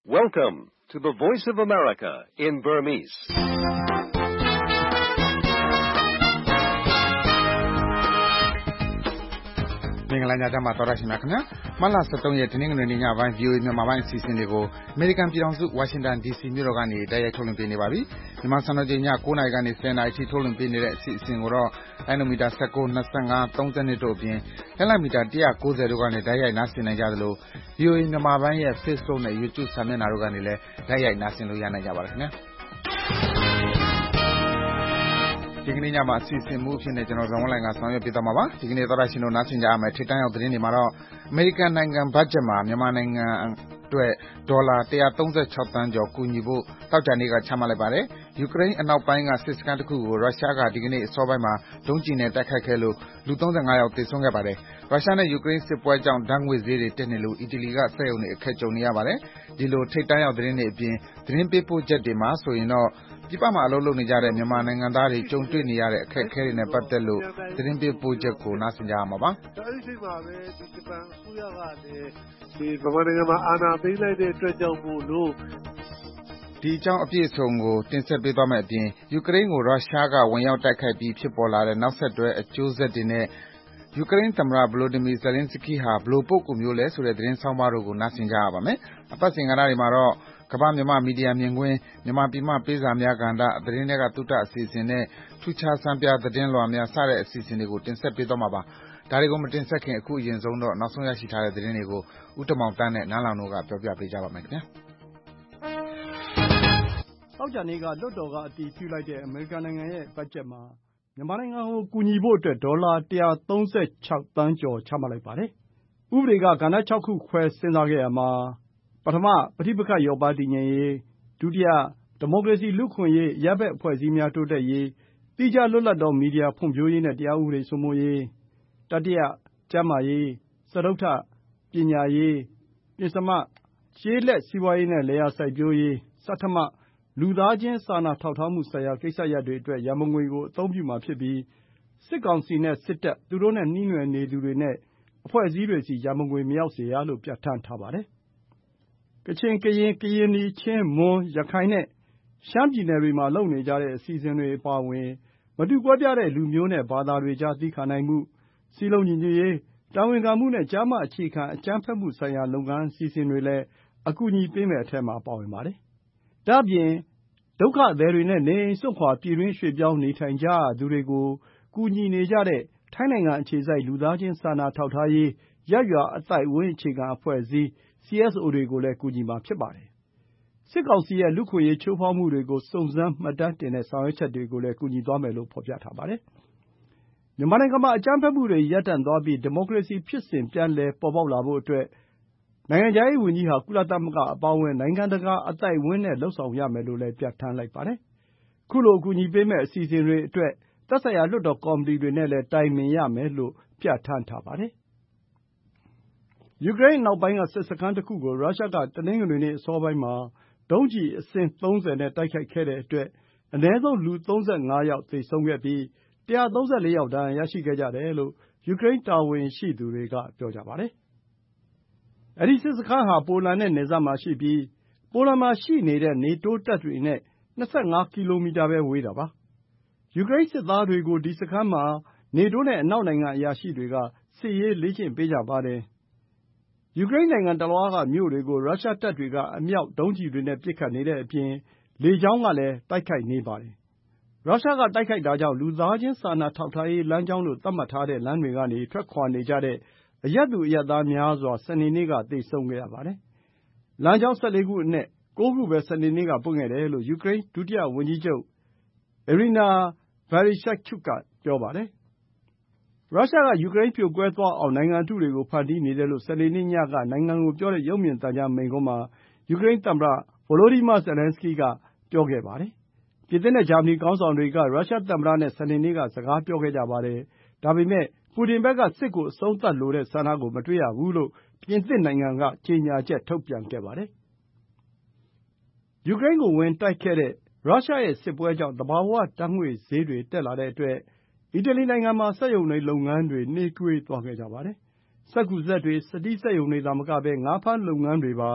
Welcome to the Voice of America in Burmese. ။မင်္ဂလာညချမ်းပါသောရရှိမြခင်ဗျာမတ်လ23ရက်တနင်္ဂနွေနေ့ညပိုင်း VOA မြန်မာပိုင်းအစီအစဉ်တွေကိုအမေရိကန်ပြည်ထောင်စုဝါရှင်တန် DC မြို့တော်ကနေတိုက်ရိုက်ထုတ်လွှင့်ပေးနေပါပြီ။မြန်မာစံတော်ချိန်ည9:00နာရီကနေ10:00နာရီထိထုတ်လွှင့်ပေးနေတဲ့အစီအစဉ်ကိုတော့လိုင်းနိုမီတာ19, 25, 32တို့အပြင်လက်လိုက်မီတာ190တို့ကနေတိုက်ရိုက်နားဆင်နိုင်ကြသလို VOA မြန်မာပိုင်းရဲ့ Facebook နဲ့ YouTube စာမျက်နှာတို့ကနေလည်းတိုက်ရိုက်နားဆင်လို့ရနိုင်ကြပါတယ်ခင်ဗျာ။ဒီကနေ့ညမှာအစီအစဉ်မှုအဖြစ်နဲ့ကျွန်တော်ဇော်ဝင်းလှိုင်ကဆောင်ရွက်ပေးသွားမှာပါ။ဒီကနေ့သောရရှင်တို့နားဆင်ကြရမယ့်ထိပ်တန်းရောက်သတင်းတွေမှာတော့အမေရိကန်နိုင်ငံဘတ်ဂျက်မှာမြန်မာနိုင်ငံအတွက်ဒေါ်လာ136သန်းကျော်ကူညီဖို့တောက်ကြနေ့ကချမှတ်လိုက်ပါတယ်။ယူကရိန်းအနောက်ပိုင်းကစစ်စခန်းတစ်ခုကိုရုရှားကဒီကနေ့အစောပိုင်းမှာဒုံးကျည်နဲ့တိုက်ခိုက်ခဲ့လို့လူ35ယောက်သေဆုံးခဲ့ပါတယ်။ရုရှားနဲ့ယူကရိန်းစစ်ပွဲကြောင့်ဓာတ်ငွေဈေးတွေတက်နေလို့အီတလီကစက်ရုံတွေအခက်ကြုံနေရပါတယ်။ဒီလိုထိပ်တန်းရောက်သတင်းတွေအပြင်သတင်းပေးပို့ချက်တွေမှာဆိုရင်တော့ပြည်ပမှာအလုပ်လုပ်နေကြတဲ့မြန်မာနိုင်ငံသားတွေကြုံတွေ့နေရတဲ့အခက်အခဲတွေနဲ့ပတ်သက်လို့သတင်းပေးပို့ချက်ကိုနားဆင်ကြရမှာပါ။အဲဒီအချိန်မှာပဲဒီဂျပန်အစိုးရကလည်းဒီမြန်မာနိုင်ငံမှာအာဏာသိမ်းလိုက်တဲ့အတွက်ကြောင့်မို့လို့ဒီအကြောင်းအပြည့်အစုံကိုတင်ဆက်ပေးသွားမယ့်အပြင်ယူကရိန်းကိုရုရှားကဝင်ရောက်တိုက်ခိုက်ပြီးဖြစ်ပေါ်လာတဲ့နောက်ဆက်တွဲအကျိုးဆက်တွေနဲ့ယူကရိန်းသမ္မတ Volodymyr Zelenskyy ဟာဘယ်လိုပုဂ္ဂိုလ်မျိုးလဲဆိုတဲ့သတင်းဆောင်းပါးတို့ကိုနားဆင်ကြရပါမယ်။အပတ်စဉ်ကဏ္ဍတွေမှာတော့ကမ္ဘာ့မြန်မာမီဒီယာမြင်ကွင်းမြန်မာပြည်မှပေးစာများကဏ္ဍသတင်းတွေကသုတအစီအစဉ်နဲ့ထူးခြားစံပြသတင်းလွှာများစတဲ့အစီအစဉ်တွေကိုတင်ဆက်ပေးသွားမှာပါ။ဒါတွေကိုမတင်ဆက်ခင်အခုအရင်ဆုံးတော့နောက်ဆုံးရရှိထားတဲ့သတင်းတွေကိုဦးတမောင်တန်းနဲ့နန်းလောင်တို့ကပြောပြပေးကြပါမယ်ခင်ဗျာ။သောကြာနေ့ကလွှတ်တော်ကအတည်ပြုလိုက်တဲ့အမေရိကန်နိုင်ငံရဲ့ဘတ်ဂျက်မှာမြန်မာနိုင်ငံကိုကူညီဖို့အတွက်ဒေါ်လာ136သန်းကျော်ချမှတ်လိုက်ပါတယ်။ဥပဒေကကဏ္ဍ6ခုခွဲစဉ်းစားခဲ့ရမှာပထမပဋိပက္ခလျော့ပါးတည်ငြိမ်ရေးဒုတိယဒီမိုကရေစီလူ့အခွင့်အရေးအရပ်ဘက်အဖွဲ့အစည်းများတိုးတက်ရေးသီးခြားလွတ်လပ်သောမီဒီယာဖွံ့ဖြိုးရေးနဲ့တရားဥပဒေစိုးမိုးရေးတတိယကျန်းမာရေးစတုတ္ထပညာရေးပဉ္စမကျေးလက်စီးပွားရေးနဲ့လယ်ယာစိုက်ပျိုးရေးဆဌမလူသားချင်းစာနာထောက်ထားမှုဆိုင်ရာကိစ္စရပ်တွေအတွက်ရန်ပုံငွေကိုအသုံးပြုမှာဖြစ်ပြီးစစ်ကောင်စီနဲ့စစ်တပ်သူတို့နဲ့နှီးနွယ်နေသူတွေနဲ့အဖွဲ့အစည်းတွေဆီရန်ပုံငွေမရောက်စေရလို့ပြဋ္ဌာန်းထားပါတယ်။ကချင်ကရင်ကရင်နီချင်းမွန်ရခိုင်နဲ့ရှမ်းပြည်နယ်တွေမှာလုပ်နေကြတဲ့အစီအစဉ်တွေအပါအဝင်မတူကွဲပြားတဲ့လူမျိုးနဲ့ဘာသာတွေကြားသီးခံနိုင်မှုစည်းလုံးညီညွတ်ရေးတာဝန်ခံမှုနဲ့ကျားမအခြေခံအကြမ်းဖက်မှုဆိုင်ရာလုပ်ငန်းအစီအစဉ်တွေလည်းအကူအညီပေးမယ့်အထက်မှာပါဝင်ပါတယ်။ဒါ့အပြင်ဒုက္ခသည်တွေနဲ့နေအိမ်စွန့်ခွာပြည်တွင်းရွှေ့ပြောင်းနေထိုင်ကြရသူတွေကိုကူညီနေကြတဲ့ထိုင်းနိုင်ငံအခြေစိုက်လူသားချင်းစာနာထောက်ထားရေးရပ်ရွာအသိုက်အဝန်းအခြေခံအဖွဲ့အစည်း CSO တွေကိုလည်းကူညီမှာဖြစ်ပါတယ်။စစ်ကောင်စီရဲ့လူ့အခွင့်အရေးချိုးဖောက်မှုတွေကိုစုံစမ်းမှတ်တမ်းတင်တဲ့ဆောင်ရွက်ချက်တွေကိုလည်းကူညီသွားမယ်လို့ဖော်ပြထားပါတယ်။မြန်မာနိုင်ငံမှာအကြမ်းဖက်မှုတွေရပ်တန့်သွားပြီးဒီမိုကရေစီဖြစ်စဉ်ပြန်လည်ပေါ်ပေါက်လာဖို့အတွက်နိုင်ငံခြားရေးဝန်ကြီးဟာကုလသမဂ္ဂအပါအဝင်နိုင်ငံတကာအသိုက်အဝန်းနဲ့လုပ်ဆောင်ရမယ်လို့လည်းပြဋ္ဌာန်းလိုက်ပါတယ်။ခုလိုအကူအညီပေးမယ့်အစီအစဉ်တွေအတွက်သက်ဆိုင်ရာလွှတ်တော်ကော်မတီတွေနဲ့လည်းတိုင်ပင်ရမယ်လို့ပြဋ္ဌာန်းထားပါတယ်။ယူကရိန်းအနောက်ပိုင်းကစစ်စခန်းတစ်ခုကိုရုရှားကတနင်္ဂနွေနေ့အစောပိုင်းမှာဒုံးကျည်အစင်း30နဲ့တိုက်ခိုက်ခဲ့တဲ့အတွက်အနည်းဆုံးလူ35ယောက်သေဆုံးခဲ့ပြီး134ယောက်ဒဏ်ရာရရှိခဲ့ကြတယ်လို့ယူကရိန်းတာဝန်ရှိသူတွေကပြောကြပါတယ်။အဲဒီစစ်စခန်းဟာပိုလန်နဲ့နယ်စပ်မှာရှိပြီးပိုလန်မှာရှိနေတဲ့နေတိုးတပ်တွေနဲ့25ကီလိုမီတာပဲဝေးတာပါ။ယူကရိန်းစစ်သားတွေကိုဒီစခန်းမှာနေတိုးနဲ့အနောက်နိုင်ငံအရာရှိတွေကစစ်ရေးလေ့ကျင့်ပေးကြပါတယ်။ယူကရိန်းနိုင်ငံတလွှားကမြို့တွေကိုရုရှားတပ်တွေကအမြောက်ဒုံးကျည်တွေနဲ့ပစ်ခတ်နေတဲ့အပြင်လေကြောင်းကလည်းတိုက်ခိုက်နေပါတယ်။ရုရှားကတိုက်ခိုက်တာကြောင့်လူသားချင်းစာနာထောက်ထားရေးလမ်းကြောင်းလို့သတ်မှတ်ထားတဲ့လမ်းတွေကနေထွက်ခွါနေကြတဲ့အရပ်သူအရပ်သားများစွာစနေနေ့ကသေဆုံးခဲ့ရပါတယ်။လမ်းကြောင်း14ခုအနက်9ခုပဲစနေနေ့ကပွင့်ခဲ့တယ်လို့ယူကရိန်းဒုတိယဝန်ကြီးချုပ် Iryna Vereshchuk ကပြောပါတယ်။ရုရှားကယူကရိန်းပြိုကွဲသွားအောင်နိုင်ငံအတုတွေကိုဖန်တီးနေတယ်လို့စနေနေ့ညကနိုင်ငံကိုပြောတဲ့ရုပ်မြင်သံကြားမိန့်ခွန်းမှာယူကရိန်းသမ္မတ Volodymyr Zelenskyy ကပြောခဲ့ပါတယ်။ပြင်သစ်နဲ့ဂျာမနီခေါင်းဆောင်တွေကရုရှားသမ္မတနဲ့စနေနေ့ကစကားပြောခဲ့ကြပါတယ်။ဒါပေမဲ့ပူတင်ဘက်ကစစ်ကိုအဆုံးသတ်လိုတဲ့ဆန္ဒကိုမတွေ့ရဘူးလို့ပြင်သစ်နိုင်ငံကကြေညာချက်ထုတ်ပြန်ခဲ့ပါတယ်။ယူကရိန်းကိုဝင်တိုက်ခဲ့တဲ့ရုရှားရဲ့စစ်ပွဲကြောင့်သဘာဝဓာတ်ငွေ့ဈေးတွေတက်လာတဲ့အတွက်အီတလီနိုင်ငံမှာစက်ရုံတွေလုပ်ငန်းတွေနှေးကွေးသွားခဲ့ကြပါတယ်။စက္ကူစက်တွေစတီးစက်ရုံတွေသာမကဘဲငါးဖမ်းလုပ်ငန်းတွေပါ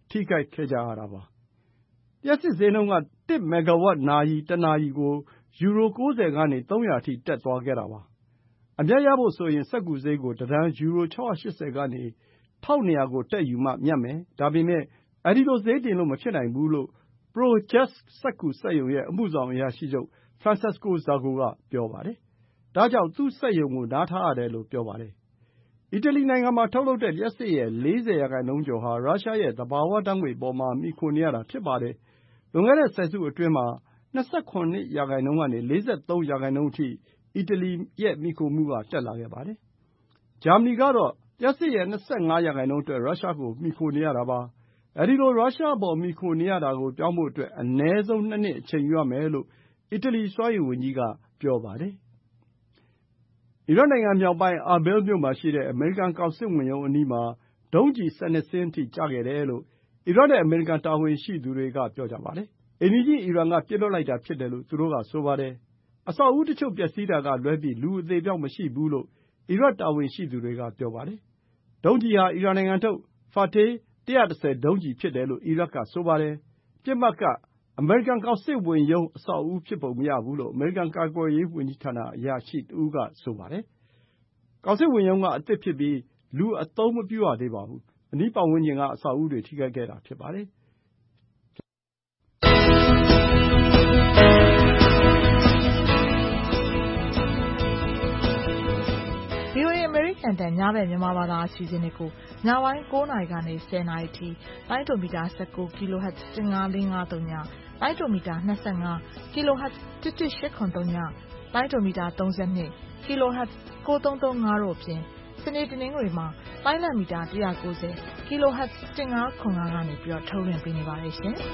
ထိခိုက်ခဲ့ကြရတာပါ။လျှပ်စစ်ဈေးနှုန်းက1 မဂ္ဂါဝပ်နာရီတနာရီကိုယူရို90ကနေ300အထိတက်သွားခဲ့တာပါ။အမြတ်ရဖို့ဆိုရင်စက္ကူဈေးကိုတတန်ယူရို680ကနေ1200ကိုတက်ယူမှမြတ်မယ်။ဒါပေမဲ့အဲဒီလိုဈေးတင်လို့မဖြစ်နိုင်ဘူးလို့ Pro-Just စက္ကူစက်ရုံရဲ့အမှုဆောင်အရာရှိချုပ် Francesco Zago ကပြောပါတယ်။ဒါကြောင့်သူ့စက်ရုံကိုနားထားရတယ်လို့ပြောပါတယ်။အီတလီနိုင်ငံမှာထုတ်လုပ်တဲ့လျှပ်စစ်ရဲ့40% ကျော်ဟာရုရှားရဲ့သဘာဝဓာတ်ငွေ့ပေါ်မှာမှီခိုနေရတာဖြစ်ပါတယ်။လွန်ခဲ့တဲ့ဆယ်စုအတွင်းမှာ27% ကနေ43% အထိအီတလီရဲ့မှီခိုမှုကတက်လာခဲ့ပါတယ်။ဂျာမနီကတော့လျှပ်စစ်ရဲ့25% အတွက်ရုရှားကိုမှီခိုနေရတာပါ။အဲဒီလိုရုရှားအပေါ်မှီခိုနေရတာကိုပြောင်းဖို့အတွက်အနည်းဆုံး2 နှစ်အချိန်ယူရမယ်လို့အီတလီစွမ်းအင်ဝန်ကြီးကပြောပါတယ်။အီရတ်နိုင်ငံမြောက်ပိုင်း Erbil မြို့မှာရှိတဲ့အမေရိကန်ကောင်စစ်ဝန်ရုံးအနီးမှာဒုံးကျည်12 စင်းအထိကျခဲ့တယ်လို့အီရတ်နဲ့အမေရိကန်တာဝန်ရှိသူတွေကပြောကြပါတယ်။အိမ်နီးချင်းအီရန်ကပစ်လွှတ်လိုက်တာဖြစ်တယ်လို့သူတို့ကဆိုပါတယ်။အဆောက်အဦတချို့ပျက်စီးတာကလွဲပြီးလူအသေအပျောက်မရှိဘူးလို့အီရတ်တာဝန်ရှိသူတွေကပြောပါတယ်။ဒုံးကျည်ဟာအီရန်နိုင်ငံထုတ် Fateh 110 ဒုံးကျည်ဖြစ်တယ်လို့အီရတ်ကဆိုပါတယ်။ပစ်မှတ်ကအမေရိကန်ကောင်စစ်ဝန်ရုံးအဆောက်အဦဖြစ်ပုံမရဘူးလို့အမေရိကန်ကာကွယ်ရေးဝန်ကြီးဌာနအရာရှိတဦးကဆိုပါတယ်။ကောင်စစ်ဝန်ရုံးကအသစ်ဖြစ်ပြီးလူအသုံးမပြုရသေးပါဘူး။အနီးပတ်ဝန်းကျင်ကအဆောက်အဦတွေထိခိုက်ခဲ့တာဖြစ်ပါတယ်။ VOA အမေရိကန်တန်ညဘက်မြန်မာဘာသာအစီအစဉ်တွေကိုညပိုင်း9 နာရီကနေ10 နာရီထိလိုင်းဒိုမီတာ19 kHz 15453ညလိုင်းဒိုမီတာ25 kHz 11883ညလိုင်းဒိုမီတာ32 kHz 9335တို့အပြင်စနေတနင်္ဂနွေမှာလိုင်းလံမီတာ190 kHz 1505ကနေပြီးတော့ထုတ်လွှင့်ပေးနေပါတယ်ရှင်။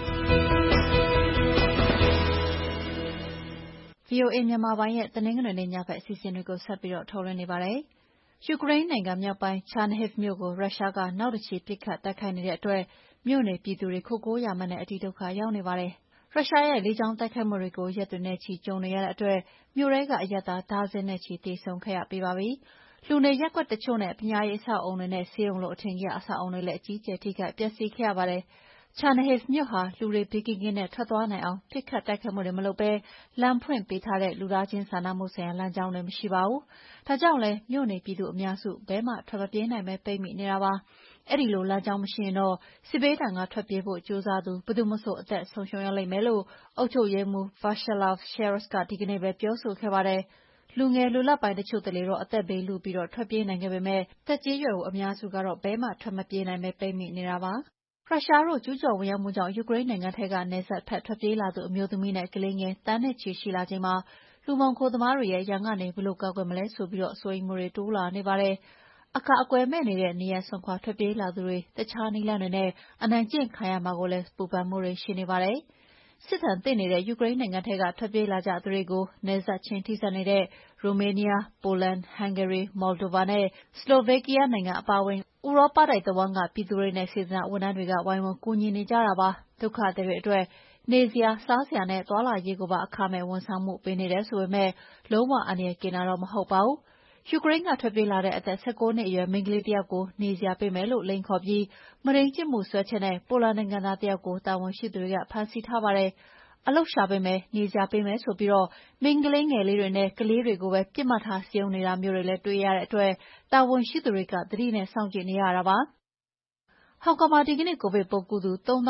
VOA မြန်မာပိုင်းရဲ့တနင်္ဂနွေနေ့ညဘက်အစီအစဉ်တွေကိုဆက်ပြီးတော့ထုတ်လွှင့်နေပါတယ်။ယူကရိန်းနိုင်ငံမြောက်ပိုင်း Chernihiv မြို့ကိုရုရှားကနောက်တစ်ချီပစ်ခတ်တိုက်ခိုက်နေတဲ့အတွက်မြို့နေပြည်သူတွေခိုကိုးရာမဲ့နဲ့အတိဒုက္ခရောက်နေပါတယ်။ရုရှားရဲ့လေကြောင်းတိုက်ခိုက်မှုတွေကိုရက်တွေနဲ့ချီကြုံနေရတဲ့အတွက်မြို့ထဲကအရပ်သားဒါဇင်နဲ့ချီသေဆုံးခဲ့ရပြီးပါပြီ။လူနေရပ်ကွက်တချို့နဲ့ပညာရေးအဆောက်အအုံတွေနဲ့ဆေးရုံလိုအထင်ကြီးအဆောက်အအုံတွေလည်းအကြီးအကျယ်ထိခိုက်ပျက်စီးခဲ့ရပါတယ်။ Chernihiv မြို့ဟာလူတွေဘေးကင်းကင်းနဲ့ထွက်သွားနိုင်အောင်ပစ်ခတ်တိုက်ခိုက်မှုတွေမလုပ်ဘဲလမ်းဖွင့်ပေးထားတဲ့လူသားချင်းစာနာမှုဆိုင်ရာလမ်းကြောင်းတွေမရှိပါဘူး။ဒါကြောင့်လည်းမြို့နေပြည်သူအများစုဘဲမှထွက်မပြေးနိုင်ပဲပိတ်မိနေတာပါ။အဲဒီလိုလမ်းကြောင်းမရှိရင်တော့စစ်ဘေးဒဏ်ကထွက်ပြေးဖို့ကြိုးစားသူဘယ်သူမဆိုအသက်ဆုံးရှုံးရလိမ့်မယ်လို့အုပ်ချုပ်ရေးမှူး Vyacheslav Sheres ကဒီကနေ့ပဲပြောဆိုခဲ့ပါတယ်။လူငယ်လူလတ်ပိုင်းတချို့တလေတော့အသက်ဘေးလုပြီးတော့ထွက်ပြေးနိုင်ခဲ့ပေမဲ့သက်ကြီးရွယ်အိုအများစုကတော့ဘဲမှထွက်မပြေးနိုင်ပဲပိတ်မိနေတာပါ။ရုရှားတို့ကျူးကျော်ဝင်ရောက်မှုကြောင့်ယူကရိန်းနိုင်ငံထဲကနယ်စပ်ဖက်ထွက်ပြေးလာသူအမျိုးသမီးနဲ့ကလေးငယ်တန်းနဲ့ချီရှိလာချိန်မှာလူမှောင်ခိုသမားတွေရဲ့ရန်ကနေဘယ်လိုကာကွယ်မလဲဆိုပြီးစိုးရိမ်မှုတွေတိုးလာနေပါတယ်။အကာအကွယ်မဲ့နေတဲ့နေရာစွန့်ခွာထွက်ပြေးလာသူတွေတခြားနည်းလမ်းတွေနဲ့အနိုင်ကျင့်ခံရမှာကိုလည်းပူပန်မှုတွေရှိနေပါတယ်။စစ်ဒဏ်သင့်နေတဲ့ယူကရိန်းနိုင်ငံထဲကထွက်ပြေးလာကြသူတွေကိုနယ်စပ်ချင်းထိစပ်နေတဲ့ရိုမေးနီးယား၊ပိုလန်၊ဟန်ဂေရီ၊မော်လ်ဒိုဗာနဲ့ဆလိုဗေးကီးယားနိုင်ငံအပါအဝင်ဥရောပတိုက်တဝန်းကပြည်သူတွေနဲ့စေတနာ့ဝန်ထမ်းတွေကဝိုင်းဝန်းကူညီနေကြတာပါ။ဒုက္ခသည်တွေအတွက်နေစရာ၊စားစရာနဲ့သွားလာရေးကိုပါအခမဲ့ဝန်ဆောင်မှုပေးနေတယ်ဆိုပေမဲ့လုံးဝအန္တရာယ်ကင်းတာတော့မဟုတ်ပါဘူး။ယူကရိန်းကထွက်ပြေးလာတဲ့အသက်19 နှစ်အရွယ်မိန်းကလေးတယောက်ကိုနေစရာပေးမယ်လို့လိမ်ခေါ်ပြီးမုဒိန်းကျင့်မှုစွဲချက်နဲ့ပိုလန်နိုင်ငံသားတယောက်ကိုတာဝန်ရှိသူတွေကဖမ်းဆီးထားပါတယ်။အလုပ်ရှာပေးမယ်၊နေစရာပေးမယ်ဆိုပြီးမိန်းကလေးငယ်လေးတွေနဲ့ကလေးတွေကိုပဲပစ်မှတ်ထားစည်းရုံးနေတာမျိုးတွေလည်းတွေ့ရတဲ့အတွက်တာဝန်ရှိသူတွေကသတိနဲ့စောင့်ကြည့်နေရတာပါ။ဟောင်ကောင်မှာဒီကနေ့ကိုဗစ်ပိုးကူးသူ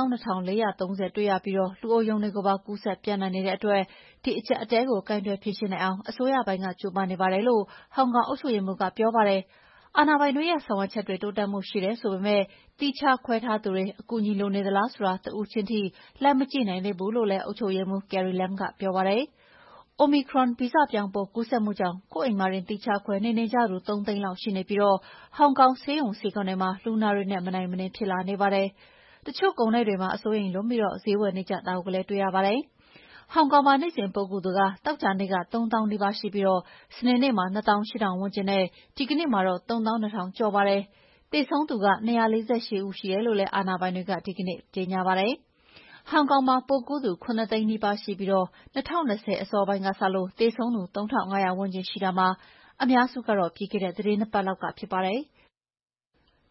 32,430တွေ့ရပြီးလူအိုရုံတွေကိုပါကူးစက်ပျံ့နှံ့နေတဲ့အတွက်ဒီအကျပ်အတည်းကိုကိုင်တွယ်ဖြေရှင်းနိုင်အောင်အစိုးရပိုင်းကကြိုးပမ်းနေပါတယ်လို့ဟောင်ကောင်အုပ်ချုပ်ရေးမှူးကပြောပါတယ်။အာဏာပိုင်တွေရဲ့ဆောင်ရွက်ချက်တွေတိုးတက်မှုရှိတယ်ဆိုပေမဲ့သီးခြားခွဲထားသူတွေအကူအညီလိုနေသလားဆိုတာတဦးချင်းထိလိုက်မကြည့်နိုင်သေးဘူးလို့လည်းအုပ်ချုပ်ရေးမှူး Carrie Lam ကပြောပါတယ်။ Omicron ဗီဇပြောင်းပိုးကူးစက်မှုကြောင့်ကိုယ့်အိမ်မှာတင်သီးခြားခွဲနေနေကြသူ3 သိန်းလောက်ရှိနေပြီးဟောင်ကောင်ဆေးရုံဆေးခန်းတွေမှာလူနာတွေနဲ့မနိုင်မနင်းဖြစ်လာနေပါတယ်။တချို့ကုန်တိုက်တွေမှာအစိုးရိမ်လွန်ပြီးဈေးဝယ်နေကြတာကိုလည်းတွေ့ရပါတယ်။ဟောင်ကောင်မှာနေ့စဉ်ပိုးကူးသူကသောကြာနေ့က3000 နီးပါးရှိပြီးစနေနေ့မှာ28,000 ဝန်းကျင်နဲ့ဒီကနေ့မှာတော့32,000 ကျော်ပါတယ်။သေဆုံးသူက248 ဦးရှိတယ်လို့လည်းအာဏာပိုင်တွေကဒီကနေ့ကြေညာပါတယ်။ဟောင်ကောင်မှာပိုးကူးသူ7 သိန်းနီးပါးရှိပြီး2020အစောပိုင်းကစလို့သေဆုံးသူ3,500 ဝန်းကျင်ရှိတာမှာအများစုကတော့ပြီးခဲ့တဲ့သီတင်း 2 ပတ်လောက်ကဖြစ်ပါတယ်။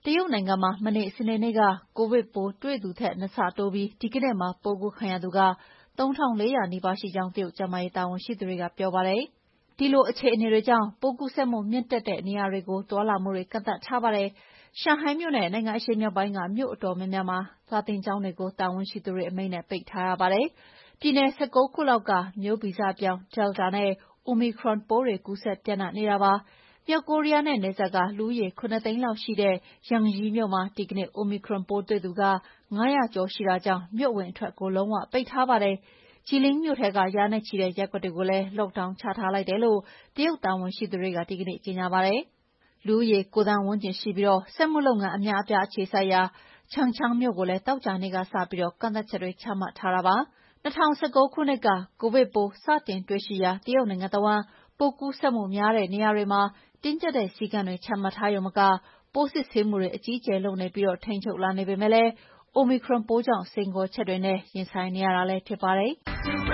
တရုတ်နိုင်ငံမှာမနေ့စနေနေ့ကကိုဗစ်ပိုးတွေ့သူထက်2 ဆတိုးပြီးဒီကနေ့မှာပိုးကူးခံရသူက3,400 နီးပါးရှိကြောင်းတရုတ်ကျန်းမာရေးတာဝန်ရှိသူတွေကပြောပါတယ်။ဒီလိုအခြေအနေတွေကြောင့်ပိုးကူးစက်မှုမြင့်တက်တဲ့နေရာတွေကိုသွားလာမှုတွေကန့်သတ်ထားပါတယ်။ရှန်ဟိုင်းမြို့နဲ့နိုင်ငံအရှေ့မြောက်ပိုင်းကမြို့အတော်များများမှာစာသင်ကျောင်းတွေကိုတာဝန်ရှိသူတွေအမိန့်နဲ့ပိတ်ထားရပါတယ်။ပြည်နယ်19 ခုလောက်ကမျိုးဗီဇပြောင်း Delta နဲ့ Omicron ပိုးတွေကူးစက်ပျံ့နှံ့နေတာပါ။မြောက်ကိုရီးယားနဲ့နယ်စပ်ကလူဦးရေ7 သိန်းလောက်ရှိတဲ့ယန်ရီမြို့မှာဒီကနေ့ Omicron ပိုးတွေ့သူ900 ကျော်ရှိတာကြောင့်မြို့အဝင်အထွက်ကိုလုံးဝပိတ်ထားပါတယ်။ဂျီလင်းမြို့ထဲကရာနဲ့ချီတဲ့ရပ်ကွက်တွေကိုလည်း lockdown ချထားလိုက်တယ်လို့တရုတ်တာဝန်ရှိသူတွေကဒီကနေ့ကြေညာပါတယ်။လူဦးရေ9 သန်းဝန်းကျင်ရှိပြီးစက်မှုလုပ်ငန်းအများအပြားအခြေစိုက်ရာချန်ချန်းမြို့ကိုလည်းသောကြာနေ့ကစပြီးကန့်သတ်ချက်တွေချမှတ်ထားတာပါ။2019 ခုနှစ်ကကိုဗစ်ပိုးစတင်တွေ့ရှိရာတရုတ်နိုင်ငံတဝန်းပိုးကူးစက်မှုများတဲ့နေရာတွေမှာတင်းကျပ်တဲ့စည်းကမ်းတွေချမှတ်ထားရုံမကပိုးစစ်ဆေးမှုတွေအကြီးအကျယ်လုပ်နေပြီးထိန်းချုပ်လာနေပေမဲ့လည်း Omicron ပိုးကြောင့်စိန်ခေါ်ချက်တွေနဲ့ရင်ဆိုင်နေရတာလည်းဖြစ်ပါတယ်။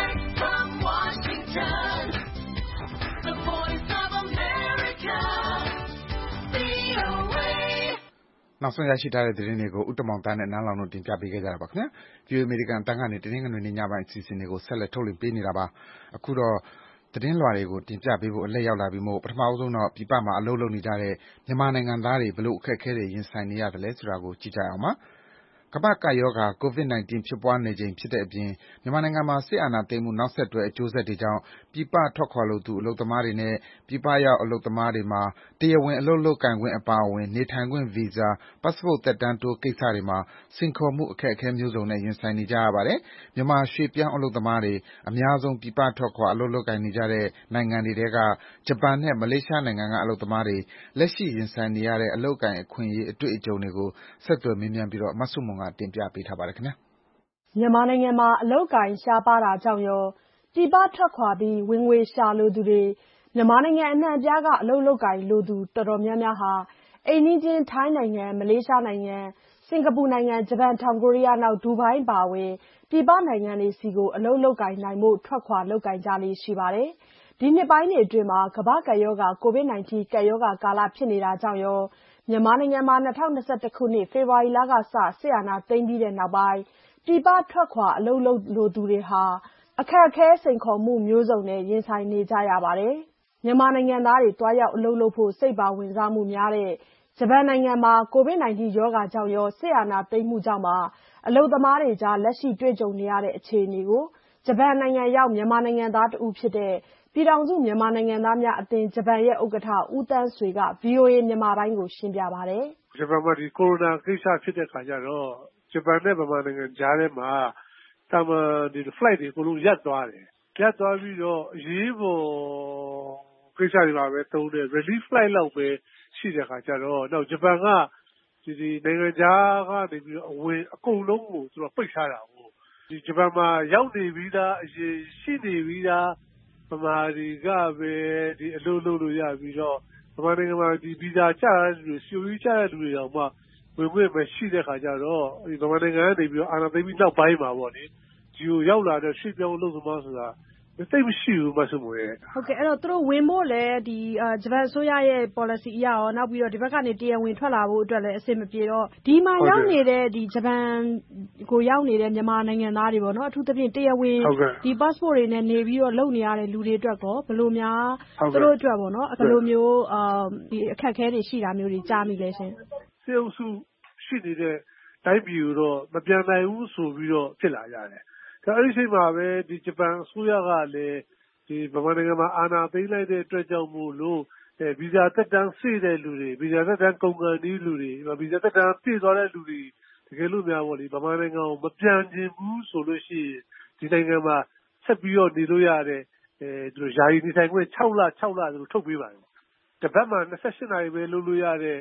နောက်ဆုံးရရှိထားတဲ့သတင်းတွေကိုဦးတမောင်သားနဲ့နန်းလောင်တို့တင်ပြပေးခဲ့ကြတာပါခင်ဗျာ။ VOA အမေရိကန်အတန်းကနေတင်းငွေနေ့ညပိုင်းအစီအစဉ်တွေကိုဆက်လက်ထုတ်လွှင့်ပေးနေတာပါ။အခုတော့သတင်းလွှာတွေကိုတင်ပြပေးဖို့အလှည့်ရောက်လာပြီမို့ပထမဆုံးတော့ပြည်ပမှာအလုပ်လုပ်နေကြတဲ့မြန်မာနိုင်ငံသားတွေဘယ်လိုအခက်အခဲတွေရင်ဆိုင်နေရသလဲဆိုတာကိုကြည့်ကြရအောင်ပါ။ကမ္ဘာ့ကပ်ရောဂါ COVID-19 ဖြစ်ပွားနေချိန်ဖြစ်တဲ့အပြင်မြန်မာနိုင်ငံမှာစစ်အာဏာသိမ်းမှုနောက်ဆက်တွဲအကျိုးဆက်တွေကြောင့်ပြည်ပထွက်ခွာလိုသူအလုပ်သမားတွေနဲ့ပြည်ပရောက်အလုပ်သမားတွေမှာတရားဝင်အလုပ်လုပ်ကိုင်ခွင့်အပါအဝင်နေထိုင်ခွင့်ဗီဇာ passport သက်တမ်းတိုးကိစ္စတွေမှာစိန်ခေါ်မှုအခက်အခဲမျိုးစုံနဲ့ရင်ဆိုင်နေကြရပါတယ်။မြန်မာရွှေ့ပြောင်းအလုပ်သမားတွေအများဆုံးပြည်ပထွက်ခွာအလုပ်လုပ်ကိုင်နေကြတဲ့နိုင်ငံတွေထဲကဂျပန်နဲ့မလေးရှားနိုင်ငံကအလုပ်သမားတွေလက်ရှိရင်ဆိုင်နေရတဲ့အလုပ်အကိုင်အခွင့်အရေးအတွေ့အကြုံတွေကိုဆက်သွယ်မေးမြန်းပြီးမဆုမွန်ကတင်ပြပေးထားပါတယ်။မြန်မာနိုင်ငံမှာအလုပ်အကိုင်ရှားပါးတာကြောင့်ရောပြည်ပထွက်ခွာပြီးဝင်ငွေရှာလိုသူတွေမြန်မာနိုင်ငံအနှံ့အပြားကအလုပ်လုပ်ကိုင်လိုသူတော်တော်များများဟာအိမ်နီးချင်းထိုင်းနိုင်ငံမလေးရှားနိုင်ငံစင်ကာပူနိုင်ငံဂျပန်တောင်ကိုရီးယားနောက်ဒူဘိုင်းပါဝင်ပြည်ပနိုင်ငံတွေဆီကိုအလုပ်လုပ်ကိုင်နိုင်ဖို့ထွက်ခွာလုပ်ကိုင်ကြလေ့ရှိပါတယ်။ဒီနှစ်ပိုင်းတွေအတွင်းကမ္ဘာ့ကပ်ရောဂါ COVID-19 ကပ်ရောဂါကာလဖြစ်နေတာကြောင့်ရောမြန်မာနိုင်ငံမှာ2021ခုနှစ်ဖေဖော်ဝါရီလကစစစ်အာဏာသိမ်းပြီးတဲ့နောက်ပိုင်းပြည်ပထွက်ခွာအလုပ်လုပ်လိုသူတွေဟာအခက်အခဲစိန်ခေါ်မှုမျိုးစုံနဲ့ရင်ဆိုင်နေကြရပါတယ်။မြန်မာနိုင်ငံသားတွေတွားရောက်အလုပ်လုပ်ဖို့စိတ်ပါဝင်စားမှုများတဲ့ဂျပန်နိုင်ငံမှာ COVID-19 ရောဂါကြောင့်ရောစစ်အာဏာသိမ်းမှုကြောင့်ပါအလုပ်သမားတွေကြားလက်ရှိတွေ့ကြုံနေရတဲ့အခြေအနေကိုဂျပန်နိုင်ငံရောက်မြန်မာနိုင်ငံသားတဦးဖြစ်တဲ့ပြည်ထောင်စုမြန်မာနိုင်ငံသားများအသင်းဂျပန်ရဲ့ဥက္ကဋ္ဌဦးသန်းဆွေက VOA မြန်မာပိုင်းကိုရှင်းပြပါတယ်။ဂျပန်မှာကိုရိုနာကိစ္စဖြစ်တဲ့အခါကျတော့ဂျပန်နဲ့မြန်မာနိုင်ငံကြားထဲမှာတာမန်flight တွေအကုန်လုံးရပ်သွားတယ်။ရပ်သွားပြီးတော့အရေးပေါ်ကိစ္စတွေပါပဲသုံးတဲ့ relief flight လောက်ပဲရှိတဲ့အခါကျတော့နောက်ဂျပန်ကနိုင်ငံခြားကနေပြီးတော့အဝင်အကုန်လုံးကိုသူတို့ပိတ်ထားတာကိုဂျပန်မှာရောက်နေပြီးသားအရင်ရှိနေပြီးသားဗမာတွေကပဲအလုပ်လုပ်လို့ရပြီးတော့ဗမာနိုင်ငံမှာဗီဇာကျတဲ့လူတွေစီအိုကျတဲ့လူတွေတောင်မှဝင်ခွင့်မရှိတဲ့ခါကျတော့ဗမာနိုင်ငံကနေပြီးတော့အာဏာသိမ်းပြီးနောက်ပိုင်းမှာပေါ့လေဒီကိုရောက်လာတဲ့ရွှေ့ပြောင်းအလုပ်သမားဆိုတာသိမရှိဘူးမဆုမွေး။ဟုတ်ကဲ့အဲ့တော့သူတို့ဝင်ဖို့လဲဂျပန်အစိုးရရဲ့ policy အရရောနောက်ပြီးတော့ဒီဘက်ကနေတရားဝင်ထွက်လာဖို့အတွက်လည်းအဆင်မပြေတော့ဒီမှာရောက်နေတဲ့ဂျပန်ကိုရောက်နေတဲ့မြန်မာနိုင်ငံသားတွေပေါ့နော်အထူးသဖြင့်တရားဝင်passport တွေနဲ့နေပြီးတော့လုပ်နေရတဲ့လူတွေအတွက်ကောဘယ်လိုများသူတို့အတွက်ပေါ့နော်ဘယ်လိုမျိုးအခက်အခဲတွေရှိတာမျိုးတွေကြားမိလဲရှင်။စစ်အုပ်စုရှိနေတဲ့တိုင်းပြည်ကိုတော့မပြန်နိုင်ဘူးဆိုပြီးတော့ဖြစ်လာကြတယ်။အဲ့ဒီအချိန်မှာပဲဂျပန်အစိုးရကလည်းဗမာနိုင်ငံမှာအာဏာသိမ်းလိုက်တဲ့အတွက်ကြောင့်မို့လို့ဗီဇာသက်တမ်းစေ့တဲ့လူတွေဗီဇာသက်တမ်းကုန်ကန်တဲ့လူတွေဗီဇာသက်တမ်းပြည့်သွားတဲ့လူတွေတကယ်လို့များပေါ့လေဗမာနိုင်ငံကိုမပြန်ချင်ဘူးဆိုလို့ရှိရင်ဒီနိုင်ငံမှာဆက်ပြီးတော့နေလို့ရတဲ့ယာယီနေထိုင်ခွင့်6လသူတို့ထုတ်ပေးပါတယ်။တစ်ပတ်မှာ28နာရီပဲလုပ်လို့ရတဲ့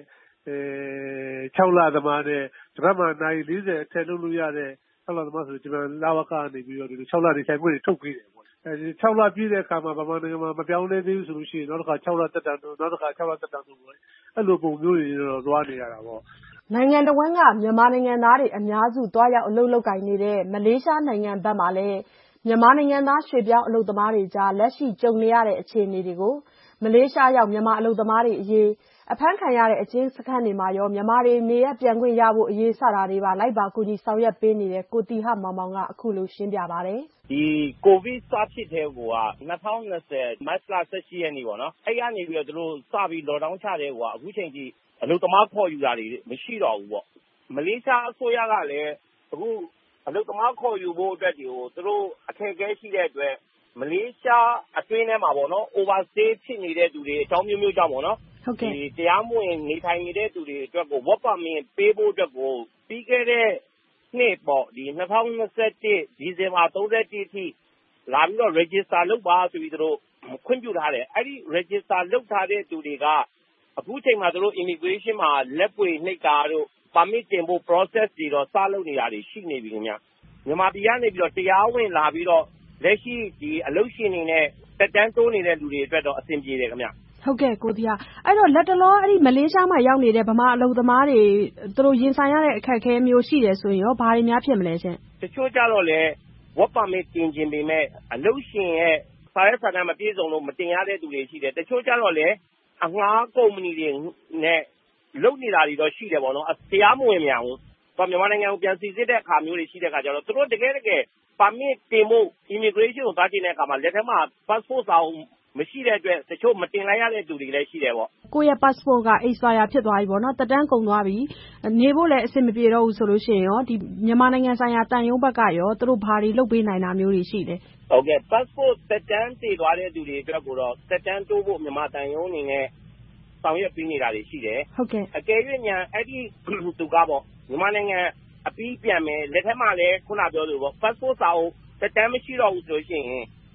6လသမားနဲ့တစ်ပတ်မှာနာရီ40အထက်လုပ်လို့ရတဲ့6လသမားဆိုဂျပန်လဝကကနေပြီးတော့ဒီ6လနေထိုင်ခွင့်တွေထုတ်ပေးတယ်ပေါ့6လပြည့်တဲ့အခါမှာဗမာနိုင်ငံမှာမပြောင်းလဲသေးဘူးဆိုလို့ရှိရင်နောက်တစ်ခါ6လသက်တမ်းတိုးနောက်တစ်ခါ6လသက်တမ်းတိုးပေါ့အဲ့လိုပုံမျိုးတွေတော့သွားနေရတာပေါ့နိုင်ငံတော်ဝန်ကမြန်မာနိုင်ငံသားတွေအများစုတွားရောက်အလုပ်လုပ်ကိုင်နေတဲ့မလေးရှားနိုင်ငံဘက်မှာလည်းမြန်မာနိုင်ငံသားရွှေ့ပြောင်းအလုပ်သမားတွေကြားလက်ရှိကြုံနေရတဲ့အခြေအနေတွေကိုမလေးရှားရောက်မြန်မာအလုပ်သမားတွေအရေးအဖမ်းခံရတဲ့အကျဉ်းစခန်းတွေမှာရောမြန်မာတွေနေရပ်ပြန်ခွင့်ရဖို့အရေးစတာတွေပါလိုက်ပါကူညီဆောင်ရွက်ပေးနေတဲ့ကိုတီဟမောင်မောင်ကအခုလိုရှင်းပြပါတယ်။ဒီကိုဗစ်စဖြစ်တဲ့ကိုက2020မတ်လ18ရက်နေ့ပေါ့နော်။အဲ့ကနေပြီးတော့သူတို့စပြီးလော့ဒေါင်းချတဲ့ကိုကအခုချိန်ထိအလုပ်သမားခေါ်ယူတာတွေမရှိတော့ဘူးပေါ့။မလေးရှားအစိုးရကလည်းအခုအလုပ်သမားခေါ်ယူဖို့အတွက်ဒီကိုသူတို့အခက်အခဲရှိတဲ့အတွက်မလေးရှားအတွင်းထဲမှာပေါ့နော် overstay ဖြစ်နေတဲ့သူတွေအကြောင်းမျိုးမျိုးကြောင့်ပေါ့နော်ဒီတရားမဝင်နေထိုင်နေတဲ့သူတွေအတွက်ကို work permit ပေးဖို့အတွက်ကိုပြီးခဲ့တဲ့နှစ်ပေါ့ဒီ2021ဒီဇင်ဘာ31အထိလာပြီးတော့ register လုပ်ပါဆိုပြီးသူတို့ခွင့်ပြုထားတယ်အဲ့ဒီ register လုပ်ထားတဲ့သူတွေကအခုချိန်မှာသူတို့ immigration မှာလက်ပွေနှိပ်တာတို့ permit တင်ဖို့ process တွေတော့စလုပ်နေတာတွေရှိနေပြီခင်ဗျမြန်မာပြည်ကနေပြီးတော့တရားဝင်လာပြီးတော့လက်ရှိဒီအလုပ်ရှင်တွေနဲ့တက်တန်းတိုးနေတဲ့လူတွေအတွက်တော့အဆင်ပြေတယ်ခင်ဗျဟုတ်ကဲ့ကိုတီးအဲ့တော့လက်တလောအဲ့ဒီမလေးရှားမှာရောက်နေတဲ့ဗမာအလုပ်သမားတွေသူတို့ရင်ဆိုင်ရတဲ့အခက်အခဲမျိုးရှိတယ်ဆိုရင်ရောဘာတွေများဖြစ်မလဲရှင်တချို့ကြတော့လေ work permit တင်ခြင်းပေမဲ့အလုပ်ရှင်ရဲ့စာရွက်စာတမ်းမပြည့်စုံလို့မတင်ရတဲ့သူတွေရှိတယ်တချို့ကြတော့လေအငှားကုမ္ပဏီတွေနဲ့လုပ်နေတာတွေတော့ရှိတယ်ပေါ့နော်တရားမဝင်မြန်ဘူးမြန်မာနိုင်ငံကိုပြန်စီစစ်တဲ့အခါမျိုးတွေရှိတဲ့အခါကျတော့သူတို့တကယ်permit တင်ဖို့ immigration ကိုသွားတင်တဲ့အခါမှာလက်ထက်မှာ passport စာအုပ်မရှိတဲ့အတွက်တချို့မတင်လိုက်ရတဲ့သူတွေလည်းရှိတယ်ပေါ့ကိုယ့်ရဲ့ passport က expire ဖြစ်သွားပြီပေါ့နော်တက်တန်းကုန်သွားပြီနေဖို့လည်းအဆင်မပြေတော့ဘူးဆိုလို့ရှိရင်ရောဒီမြန်မာနိုင်ငံဆိုင်ရာတန်ယုံဘက်ကရောသူတို့ဘာတွေလုပ်ပေးနိုင်တာမျိုးတွေရှိလဲဟုတ်ကဲ့ passport တက်တန်းတည်သွားတဲ့သူတွေအတွက်ကိုတော့တက်တန်းတိုးဖို့မြန်မာတန်ယုံအနေနဲ့ဆောင်ရွက်ပေးနေတာတွေရှိတယ်ဟုတ်ကဲ့အကယ်၍မြန်အဲ့ဒီသူကပေါ့မြန်မာနိုင်ငံအပြီးပြန်မယ်လက်ထက်မှာလည်းခုနပြောလို့ပေါ့ passport စာအုပ်တက်တန်းမရှိတော့ဘူးဆိုလို့ရှိရင်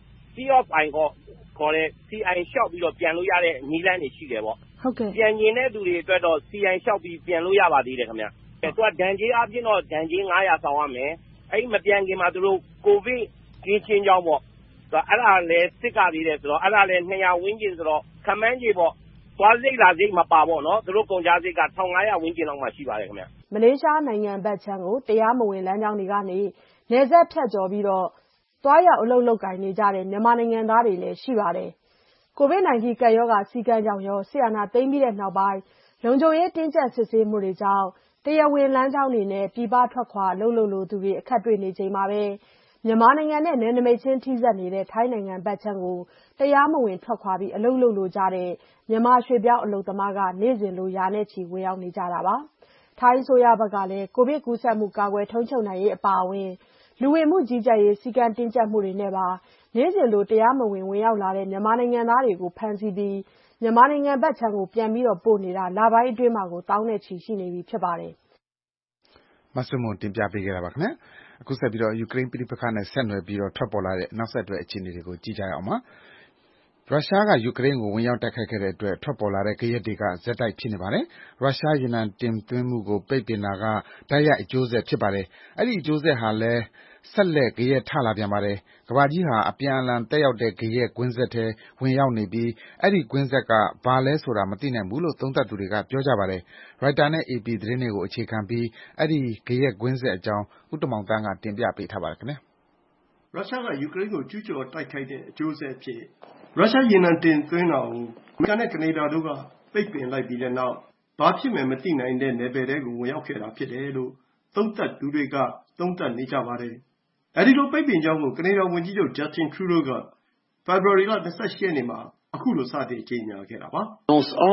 C of I ခေါ်တဲ့ CI လျှောက်ပြီးတော့ပြန်လို့ရတဲ့နည်းလမ်းတွေရှိတယ်ပေါ့ဟုတ်ကဲ့ပြန်ကျင်တဲ့သူတွေအတွက်တော့ CI လျှောက်ပြီးပြန်လို့ရပါသေးတယ်ခင်ဗျသူကဒဏ်ကြေးအပြင်တော့ဒဏ်ကြေး900ဆောင်ရမယ်အဲ့ဒီမပြန်ခင်မှာသူတို့ကိုဗစ်ကင်းချင်းကြောင်းပေါ့အဲ့ဒါလည်းစစ်ကသေးတယ်ဆိုတော့အဲ့ဒါလည်း200ဝန်းကျင်ဆိုတော့ခမန်းကြီးပေါ့သွားစိတ်လာစိတ်မပါပေါ့နော်သူတို့ကုန်ကြစိတ်က1500ဝန်းကျင်လောက်မှရှိပါတယ်ခင်ဗျမလေးရှားနိုင်ငံဘက်ခြမ်းကိုတရားမဝင်လမ်းကြောင်းတွေကနေနယ်စပ်ဖြတ်ကျော်ပြီးတော့သွားရောက်အလုပ်လုပ်ကိုင်နေကြတဲ့မြန်မာနိုင်ငံသားတွေလည်းရှိပါတယ်။ COVID-19 ကပ်ရောဂါစည်းကမ်းကြောင့်ရောဆီယနာသိမ်းပြီးတဲ့နောက်ပိုင်းလုံခြုံရေးတင်းကျပ်စစ်ဆေးမှုတွေကြောင့်တရားဝင်လမ်းကြောင်းတွေနဲ့ပြည်ပထွက်ခွာအလုပ်လုပ်လိုသူတွေအခက်တွေ့နေချိန်မှာပဲမြန်မာနိုင်ငံနဲ့နယ်နိမိတ်ချင်းထိစပ်နေတဲ့ထိုင်းနိုင်ငံဘက်ခြမ်းကိုတရားမဝင်ထွက်ခွာပြီးအလုပ်လုပ်လိုကြတဲ့မြန်မာရွှေ့ပြောင်းအလုပ်သမားကနေ့စဉ်လိုရာနဲ့ချီဝင်ရောက်နေကြတာပါ။ထိုင်းအစိုးရဘက်ကလည်းကိုဗစ်ကူးစက်မှုကာကွယ်ထိန်းချုပ်နိုင်ရေးအပါအဝင်လူဝင်မှုကြီးကြပ်ရေးစည်းကမ်းတင်းကျပ်မှုတွေနဲ့ပါနေ့စဉ်လိုတရားမဝင်ဝင်ရောက်လာတဲ့မြန်မာနိုင်ငံသားတွေကိုဖမ်းဆီးပြီးမြန်မာနိုင်ငံဘက်ခြမ်းကိုပြန်ပြီးတော့ပို့နေတာလပိုင်းအတွင်းမှာကိုတောင်းနဲ့ချီရှိနေပြီဖြစ်ပါတယ်မဆုမွန်တင်ပြပေးခဲ့တာပါခင်ဗျာအခုဆက်ပြီးတော့ယူကရိန်းပြည်ပခါနဲ့ဆက်နွယ်ပြီးတော့ထွက်ပေါ်လာတဲ့နောက်ဆက်တွဲအခြေအနေတွေကိုကြည့်ကြရအောင်ပါရုရှားကယူကရိန်းကိုဝင်ရောက်တိုက်ခိုက်ခဲ့တဲ့အတွက်ထွက်ပေါ်လာတဲ့ဂယက်တွေကဇက်တိုက်ဖြစ်နေပါတယ်။ရုရှားရေနံတင်သွင်းမှုကိုပိတ်ပင်တာကတိုက်ရိုက်အကျိုးဆက်ဖြစ်ပါတယ်။အဲ့ဒီအကျိုးဆက်ဟာလည်းဆက်လက်ဂယက်ထလာပြန်ပါတယ်။ကမ္ဘာကြီးဟာအပြန်အလှန်တက်ရောက်တဲ့ဂယက်ကွင်းဆက်ထဲဝင်ရောက်နေပြီးအဲ့ဒီကွင်းဆက်ကဘာလဲဆိုတာမသိနိုင်ဘူးလို့သုံးသပ်သူတွေကပြောကြပါတယ်။ Reuters နဲ့ AP သတင်းတွေကိုအခြေခံပြီးအဲ့ဒီဂယက်ကွင်းဆက်အကြောင်းဦးတမောင်တန်းကတင်ပြပေးထားပါတယ်ခင်ဗျာ။ရုရှားကယူကရိန်းကိုကျူးကျော်တိုက်ခိုက်တဲ့အကျိုးဆက်အဖြစ်ရုရှားရေနံတင်သွင်းတာကိုအမေရိကန်နဲ့ကနေဒါတို့ကပိတ်ပင်လိုက်ပြီးတဲ့နောက်ဘာဖြစ်မယ်မသိနိုင်တဲ့နယ်ပယ်တွေကိုဝင်ရောက်ခဲ့တာဖြစ်တယ်လို့သုံးသပ်သူတွေကသုံးသပ်နေကြပါတယ်။အဲဒီလိုပိတ်ပင်ကြောင်းကိုကနေဒါဝန်ကြီးချုပ် Justin Trudeau က February လ 28 ရက်နေ့မှာအခုလိုစတင်ကြေညာခဲ့တာပါ။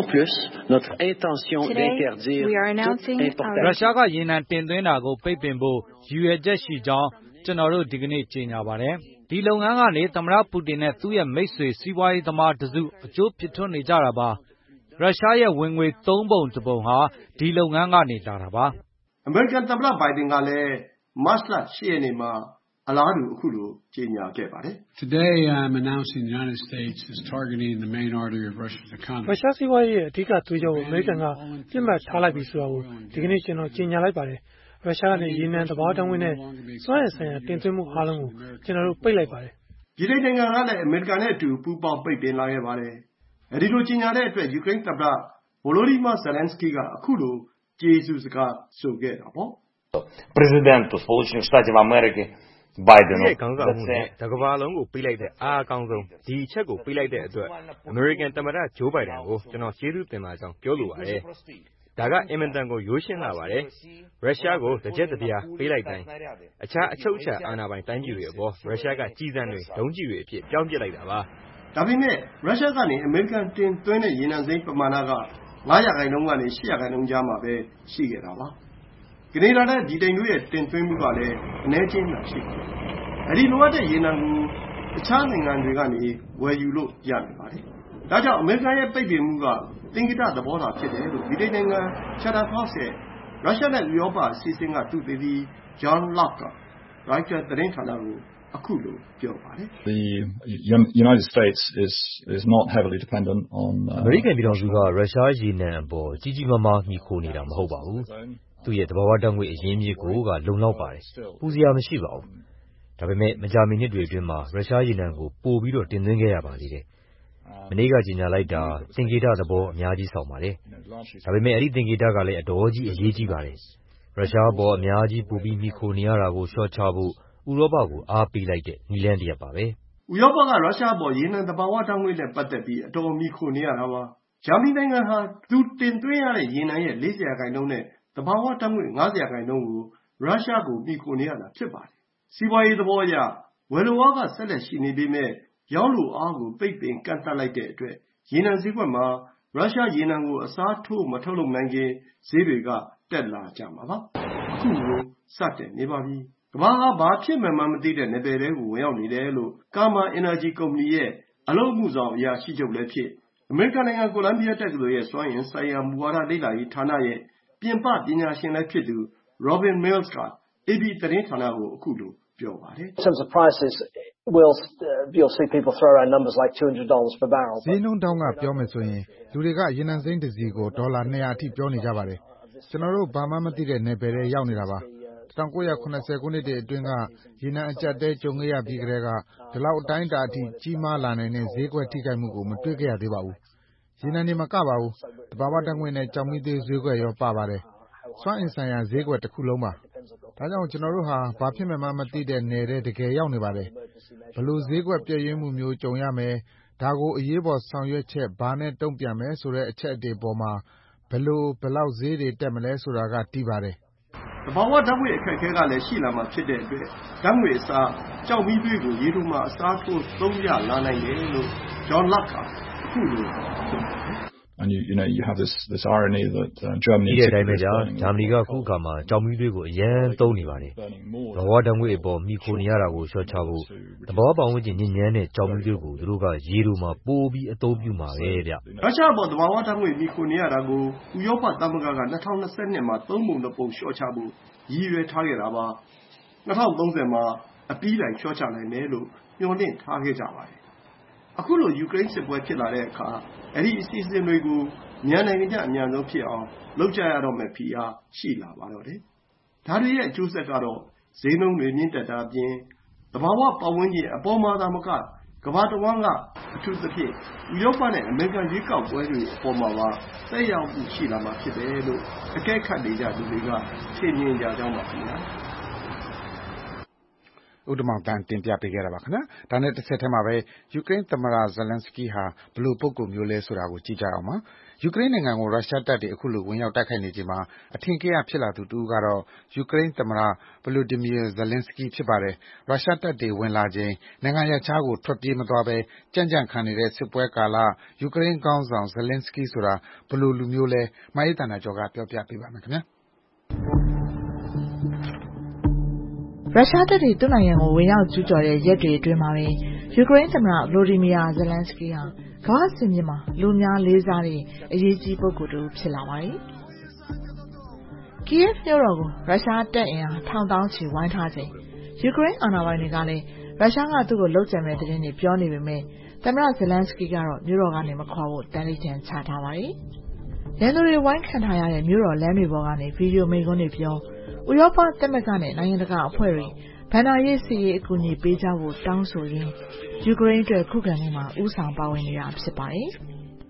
ရုရှားကရေနံတင်သွင်းတာကိုပိတ်ပင်ဖို့ရည်ရွယ်ချက်ရှိကြောင်းကျွန်တော်တို့ဒီကနေ့ကြေညာပါတယ်။ဒီလုပ်ငန်းကနေသမ္မတပူတင်နဲ့သူ့ရဲ့မိတ်ဆွေစီးပွားရေးသမားတစုအကျိုးဖြစ်ထွန်းနေကြတာပါ။ရုရှားရဲ့ဝင်ငွေ3ပုံ1ပုံဟာဒီလုပ်ငန်းကနေလာတာပါ။အမေရိကန်သမ္မတဘိုင်ဒန်ကလည်းမတ်လ 8 ရက်နေ့မှာအလားတူအခုလိုကြေညာခဲ့ပါတယ်။ရုရှားစီးပွားရေးရဲ့အဓိကသွေးကြောကိုအမေရိကန်ကပြစ်မှတ်ထားလိုက်ပြီဆိုတာကိုဒီကနေ့ကျွန်တော်ကြေညာလိုက်ပါတယ်။ရုရှားကနေရေနံသဘာဝဓာတ်ငွေ့နဲ့စွမ်းအင်ဆိုင်ရာတင်သွင်းမှုအားလုံးကိုကျွန်တော်တို့ပိတ်လိုက်ပါတယ်။ဗြိတိန်နိုင်ငံကလည်းအမေရိကန်နဲ့အတူပူးပေါင်းပိတ်ပင်လာခဲ့ပါတယ်။အဲဒီလိုကြေညာတဲ့အတွက်ယူကရိန်းသမ္မတ Volodymyr Zelenskyy ကအခုလိုကျေးဇူးစကားဆိုခဲ့တာပေါ့။ရဲ့ခေါင်းဆောင်မှုနဲ့တကမ္ဘာလုံးကိုပေးလိုက်တဲ့အားအကောင်းဆုံးဒီအချက်ကိုပေးလိုက်တဲ့အတွက်အမေရိကန်သမ္မတဂျိုးဘိုင်ဒန်ကိုကျွန်တော်ကျေးဇူးတင်ပါကြောင်းပြောလိုပါတယ်။ဒါကအင်မတန်ကိုရိုးရှင်းလာပါတယ်။ရုရှားကိုတစ်ချက်တစ်ပြားပေးလိုက်တိုင်းအခြားအချုပ်အခြာအာဏာပိုင်တိုင်းပြည်တွေအပေါ်ရုရှားကကြီးစံတွေဒုံးကျည်တွေအဖြစ်ပြောင်းပစ်လိုက်တာပါ။ဒါပေမဲ့ရုရှားကနေအမေရိကန်တင်သွင်းတဲ့ရေနံစိမ်းပမာဏက9%ကနေ8%ကြားမှာပဲရှိခဲ့တာပါ။ကနေဒါနဲ့ဗြိတိန်တို့ရဲ့တင်သွင်းမှုကလည်းအနည်းချင်းသာရှိပါတယ်။အဲဒီလိုအပ်တဲ့ရေနံကိုအခြားနိုင်ငံတွေကနေဝယ်ယူလို့ရနေပါတယ်။ဒါကြောင့်အမေရိကန်ရဲ့ပိတ်ပင်မှုကသင်္ကေတသဘောသာဖြစ်တယ်လို့ဗြိတိန်နိုင်ငံ Chatham House ရဲ့ရုရှားနဲ့ဥရောပအစီအစဉ်ကသုတေသီ John Locke က Reuters သတင်းဌာနကိုအခုလိုပြောပါတယ်။ The United States is not heavily dependent on အမေရိကန်ပြည်ထောင်စုကရုရှားရေနံအပေါ်ကြီးကြီးမားမားမှီခိုနေတာမဟုတ်ပါဘူး။သူ့ရဲ့သဘာဝဓာတ်ငွေ့အရင်းအမြစ်ကိုလုံလောက်ပါတယ်။ပူစရာမရှိပါဘူး။ဒါပေမဲ့မကြာမီနှစ်တွေအတွင်းမှာရုရှားရေနံကိုပိုပြီးတော့တင်သွင်းခဲ့ရပါသေးတယ်။မနေ့ကကြေညာလိုက်တာသင်္ကေတသဘောအများကြီးဆောင်ပါတယ်။ဒါပေမဲ့အဲဒီသင်္ကေတကလည်းအတော်ကြီးအရေးကြီးပါတယ်။ရုရှားအပေါ်အများကြီးပိုပြီးမှီခိုနေရတာကိုလျှော့ချဖို့ဥရောပကိုအားပေးလိုက်တဲ့နည်းလမ်းတစ်ရပ်ပါပဲ။ဥရောပကရုရှားအပေါ်ရေနံသဘာဝဓာတ်ငွေ့နဲ့ပတ်သက်ပြီးအတော်မှီခိုနေရတာပါ။ဂျာမနီနိုင်ငံဟာသူတင်သွင်းရတဲ့ရေနံရဲ့40%နဲ့သဘာဝဓာတ်ငွေ့50%ကိုရုရှားကိုမှီခိုနေရတာဖြစ်ပါတယ်။စီးပွားရေးသဘောအရဝယ်လိုအားကဆက်လက်ရှိနေပေမဲ့ရောင်းလိုအားကိုပိတ်ပင်ကန့်သတ်လိုက်တဲ့အတွက်ရေနံဈေးကွက်မှာရုရှားရေနံကိုအစားထိုးမထုတ်လုပ်နိုင်ခင်ဈေးတွေကတက်လာကြမှာပါ။အခုလိုစတက်နေပါပြီ။ကမ္ဘာဟာဘာဖြစ်မှန်းမသိတဲ့နယ်ပယ်တွေကိုဝင်ရောက်နေတယ်လို့ Karma Energy ကုမ္ပဏီရဲ့အလုပ်အမှုဆောင်အရာရှိချုပ်လည်းဖြစ်အမေရိကန်နိုင်ငံကိုလံဘီယာတက္ကသိုလ်ရဲ့စွမ်းအင်ဆိုင်ရာမူဝါဒလေ့လာရေးဌာနရဲ့ပြင်ပပညာရှင်လည်းဖြစ်သူ Robin Mills က AP သတင်းဌာနကိုအခုလိုပြောပါတယ်။ In terms of prices, you'll see people throw around numbers like $200 per barrel. ဈေးနှုန်းတောင်းကပြောမယ်ဆိုရင်လူတွေကရေနံစိမ်းတစ်စီကိုဒေါ်လာ200အထိပြောနေကြပါတယ်။ကျွန်တော်တို့ဘာမှမသိတဲ့နယ်ပယ်တွေရောက်နေတာပါ။1980ခုနှစ်တွေအတွင်းကရေနံအကျပ်တဲကြုံခဲ့ရပြီးကတည်းကဒီလောက်အတိုင်းအတာအထိကြီးမားလာနိုင်တဲ့ဈေးကွက်ထိခိုက်မှုကိုမတွေ့ခဲ့ရသေးပါဘူး။ရေနံတွေမကပါဘူး။သဘာဝဓာတ်ငွေ့နဲ့ကျောက်မီးသွေးဈေးကွက်ရောပါပါတယ်။စွမ်းအင်ဆိုင်ရာဈေးကွက်တစ်ခုလုံးပါ။ဒါကြောင့်ကျွန်တော်တို့ဟာဘာဖြစ်မှန်းမသိတဲ့နယ်ထဲတကယ်ရောက်နေပါတယ်။ဘယ်လိုဈေးကွက်ပြည့်ရင်းမှုမျိုးကြုံရမယ်ဒါကိုအရေးပေါ်ဆောင်ရွက်ချက်ဘာနဲ့တုံ့ပြန်မယ်ဆိုတဲ့အချက်တွေပေါ်မှာဘယ်လောက်ဈေးတွေတက်မလဲဆိုတာကတည်ပါတယ်။သဘာဝဓာတ်ငွေ့အခက်အခဲကလည်းရှိလာမှာဖြစ်တဲ့အတွက်ဓာတ်ငွေ့အစားကျောက်မီးသွေးကိုရေထုမှာအစားထိုးသုံးရလာနိုင်တယ်လို့ John Locke ကအခုလို And you have this irony that Germany ဒီတိုင်းပဲကြာဂျာမနီကအခုအခါမှာကျောက်မီးသွေးကိုအရန်သုံးနေပါတယ်။သဘာဝဓာတ်ငွေ့အပေါ်မှီခိုနေရတာကိုလျှော့ချဖို့သဘာဝပတ်ဝန်းကျင်ညစ်ညမ်းတဲ့ကျောက်မီးသွေးကိုသူတို့ကရေထုမှာပိုပြီးအသုံးပြုမှာပဲဗျ။ရုရှားအပေါ်သဘာဝဓာတ်ငွေ့မှီခိုနေရတာကိုဥရောပသမဂ္ဂက2022မှာ3ပုံ2ပုံလျှော့ချဖို့ရည်ရွယ်ထားခဲ့တာပါ။2030မှာအပြီးတိုင်လျှော့ချနိုင်မယ်လို့မျှော်လင့်ထားခဲ့ကြပါတယ်။အခုလိုယူကရိန်းစစ်ပွဲဖြစ်လာတဲ့အခါအဲဒီအစီအစဉ်တွေကိုမြန်နိုင်ကြအမြန်ဆုံးဖြစ်အောင်လုပ်ကြရတော့မယ့်ဖိအားရှိလာပါတော့တယ်။ဒါတွေရဲ့အကျိုးဆက်ကတော့ဈေးနှုန်းတွေမြင့်တက်တာအပြင်သဘာဝပတ်ဝန်းကျင်အပေါ်မှာသာမကကမ္ဘာတစ်ဝန်းကအထူးသဖြင့်ဥရောပနဲ့အမေရိကန်ရွေးကောက်ပွဲတွေအပေါ်မှာပါသက်ရောက်မှုရှိလာမှာဖြစ်တယ်လို့အကဲခတ်နေကြသူတွေကထင်မြင်ကြကြောင်းပါခင်ဗျာ။ဥဒ္ဓမောင်တန်းတင်ပြပေးခဲ့တာပါခင်ဗျာ။ဒါနဲ့တစ်ဆက်တည်းမှာပဲယူကရိန်းသမ္မတဇလန်စကီးဟာဘယ်လိုပုဂ္ဂိုလ်မျိုးလဲဆိုတာကိုကြည့်ကြအောင်ပါ။ယူကရိန်းနိုင်ငံကိုရုရှားတပ်တွေအခုလိုဝင်ရောက်တိုက်ခိုက်နေချိန်မှာအထင်ကရဖြစ်လာသူတစ်ဦးကတော့ယူကရိန်းသမ္မတဗလိုဒီမီယာဇလန်စကီးဖြစ်ပါတယ်။ရုရှားတပ်တွေဝင်လာချိန်နိုင်ငံရပ်ခြားကိုထွက်ပြေးမသွားဘဲကြံ့ကြံ့ခံနေတဲ့စစ်ပွဲကာလယူကရိန်းခေါင်းဆောင်ဇလန်စကီးဆိုတာဘယ်လိုလူမျိုးလဲမအေးသန္တာကျော်ကပြောပြပေးပါမယ်ခင်ဗျာ။ရုရှားတပ်တွေသူ့နိုင်ငံကိုဝင်ရောက်ကျူးကျော်တဲ့ရက်တွေအတွင်းမှာပဲယူကရိန်းသမ္မတဗလိုဒီမီယာဇလန်စကီးဟာကမ္ဘာ့စင်မြင့်မှာလူများလေးစားတဲ့အရေးကြီးပုဂ္ဂိုလ်တစ်ဦးဖြစ်လာပါတယ်။ကီယက်မြို့တော်ကိုရုရှားတပ်အင်အားထောင်သောင်းချီဝိုင်းထားချိန်ယူကရိန်းအာဏာပိုင်တွေကလည်းရုရှားကသူ့ကိုလုပ်ကြံမဲ့သတင်းတွေပြောနေပေမဲ့သမ္မတဇလန်စကီးကတော့မြို့တော်ကနေမခွာဖို့တန်လိပ်ချန်ချထားပါတယ်။ရန်သူတွေဝိုင်းခံထားရတဲ့မြို့တော်လမ်းတွေပေါ်ကနေဗီဒီယိုမိန့်ခွန်းတွေပြောဥရောပသမဂ္ဂနဲ့နိုင်ငံတကာအဖွဲ့တွေဘဏ္ဍာရေးစစ်ရေးအကူအညီပေးကြဖို့တောင်းဆိုရင်းယူကရိန်းအတွက်ခုခံမှုမှာဦးဆောင်ပါဝင်နေတာဖြစ်ပါတယ်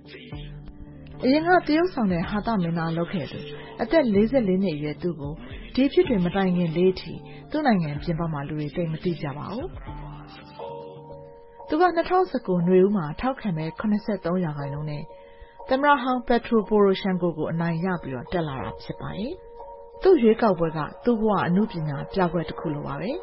။အရင်ကတရုတ်ဆောင်တဲ့ဟာသမင်းသားလုပ်ခဲ့သူအသက်44နှစ်အရွယ်သူ့ကိုဒီဖြစ်တွေမတိုင်ခင်လေးထီသူ့နိုင်ငံပြင်ပမှာလူတွေသိမသိကြပါဘူးသူက2019 နွေဦးမှာထောက်ခံမဲ့ 83% နဲ့သမ္မတဟောင်း Petro Poroshenko ကိုအနိုင်ရပြီးတော့တက်လာတာဖြစ်ပါတယ်သူ့ရွေးကောက်ပွဲကသူ့ဘဝအမှုပညာပြကွက်တစ်ခုလိုပါပဲ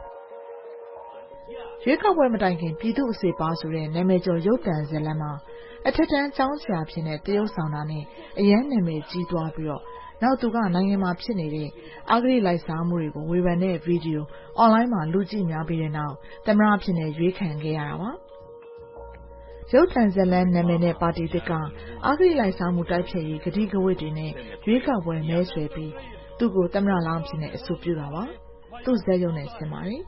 ရွေးကောက်ပွဲမတိုင်ခင်ပြည်သူ့အစေပါဆိုတဲ့နာမည်ကျော်ရုပ်သံဇာတ်လမ်းမှာအထက်တန်းကျောင်းဆရာဖြစ်တဲ့တရုတ်ဆောင်တာနဲ့အရန်နာမည်ကြီးသွားပြီးတော့နောက်သူကနိုင်ငံမှာဖြစ်နေတဲ့အဂတိလိုက်စားမှုတွေကိုဝေဖန်တဲ့ဗီဒီယိုအွန်လိုင်းမှာလူကြည့်များပြီးတဲ့နောက်သမ္မတဖြစ်နေရွေးခံခဲ့ရတာပါရုပ်သံဇာတ်လမ်းနာမည်နဲ့ပါတီသစ်ကအဂတိလိုက်စားမှုတိုက်ဖျက်ရေးကတိကဝတ်တွေနဲ့ရွေးကောက်ပွဲမဲဆွယ်ပြီးသူ့ကိုသမ္မတလောင်းဖြစ်နေအဆိုပြုတာပါသူ့ဇာတ်ရုပ်နဲ့ဆင်ပါတယ်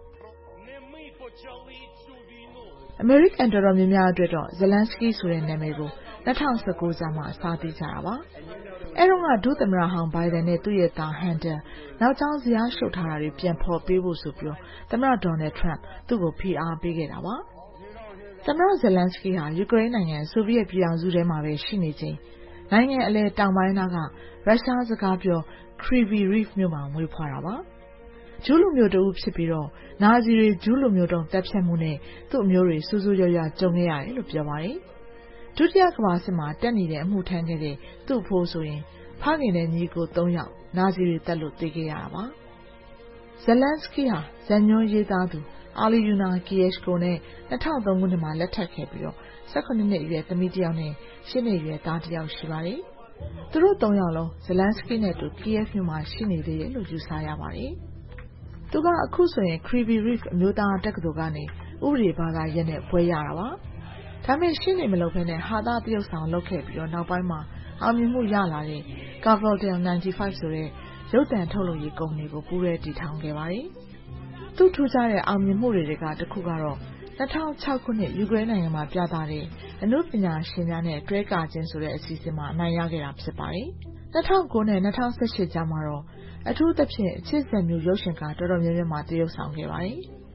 အမေရိကန်တော်တော်များများအတွက်တော့ဇလန်စကီဆိုတဲ့နာမည်ကို2019ကျမှအစားသိကြတာပါအဲ့တော့ကဒုသမ္မတဟောင်းဘိုင်ဒန်နဲ့သူ့ရဲ့သားဟန်တာနောက်ကျောင်းဇယားရှုပ်ထားတာတွေပြန်ဖော်ပေးဖို့ဆိုပြီးသမ္မတဒေါ်နယ်ထရန့်သူ့ကိုဖိအားပေးခဲ့တာပါသမ္မတဇလန်စကီဟာယူကရိန်းနိုင်ငံဆိုဗီယက်ပြည်ထောင်စုထဲမှာပဲရှိနေချိန်နိုင်ငံအလယ်တောင်ပိုင်းကရုရှားစကားပြော Kryvyi Rih မြို့မှာမွေးဖွားတာပါဂျူးလူမျိုးတူဖြစ်ပြီးတော့နာဇီတွေဂျူးလူမျိုးတုံးတပ်ဖြတ်မှုနဲ့သူ့အမျိုးတွေစူးစူးရွရွကြုံခဲ့ရတယ်လို့ပြောပါတယ်ဒုတိယကမ္ဘာစစ်မှာတက်နေတဲ့အမှုထမ်းခဲ့တဲ့သူ့အဖိုးဆိုရင်ဖခင်နဲ့ညီကို3ယောက်နာဇီတွေတက်လို့တေးခဲ့ရတာပါဇလန်စကီဟာဇန်ညွန်းရေးသားသူအာလီယူနာကီယက်ရှ်ကိုနဲ့2003ခုနှစ်မှာလက်ထပ်ခဲ့ပြီးတော့18နှစ်အရွယ်သမီးတစ်ယောက်နဲ့10နှစ်အရွယ်သားတစ်ယောက်ရှိပါတယ်သူတို့3ယောက်လုံးဇလန်စကီနဲ့တူကီယက်မြို့မှာရှိနေသေးတယ်လို့ယူဆရပါတယ်သူကအခုဆိုရင် Kryvyi Rih အမျိုးသားတက္ကသိုလ်ကနေဥပဒေဘာသာရပ်နဲ့ဘွဲရတာပါဒါပေမဲ့ရှင်းနေမလို့ဘဲနဲ့ဟာသတရုပ်ဆောင်လုပ်ခဲ့ပြီးတော့နောက်ပိုင်းမှာအောင်မြင်မှုရလာတဲ့ Cavaldel 95ဆိုတဲ့ရုပ်သံထုတ်လုပ်ရေးကုမ္ပဏီကိုပူးရဲတည်ထောင်ခဲ့ပါတယ်သူ့ထူးခြားတဲ့အောင်မြင်မှုတွေကတစ်ခုကတော့2006ခုနှစ်ယူကရိန်းနိုင်ငံမှာပြသတဲ့အနုပညာရှင်များနဲ့တွဲကခြင်းဆိုတဲ့အစီအစဉ်မှာအနိုင်ရခဲ့တာဖြစ်ပါတယ်2009နဲ့2018ကျမှတော့အထူးသဖြင့်အချစ်ဇက်မျိုးရုပ်ရှင်ကားတော်တော်များများမှာတရုပ်ဆောင်ခဲ့ပါတယ်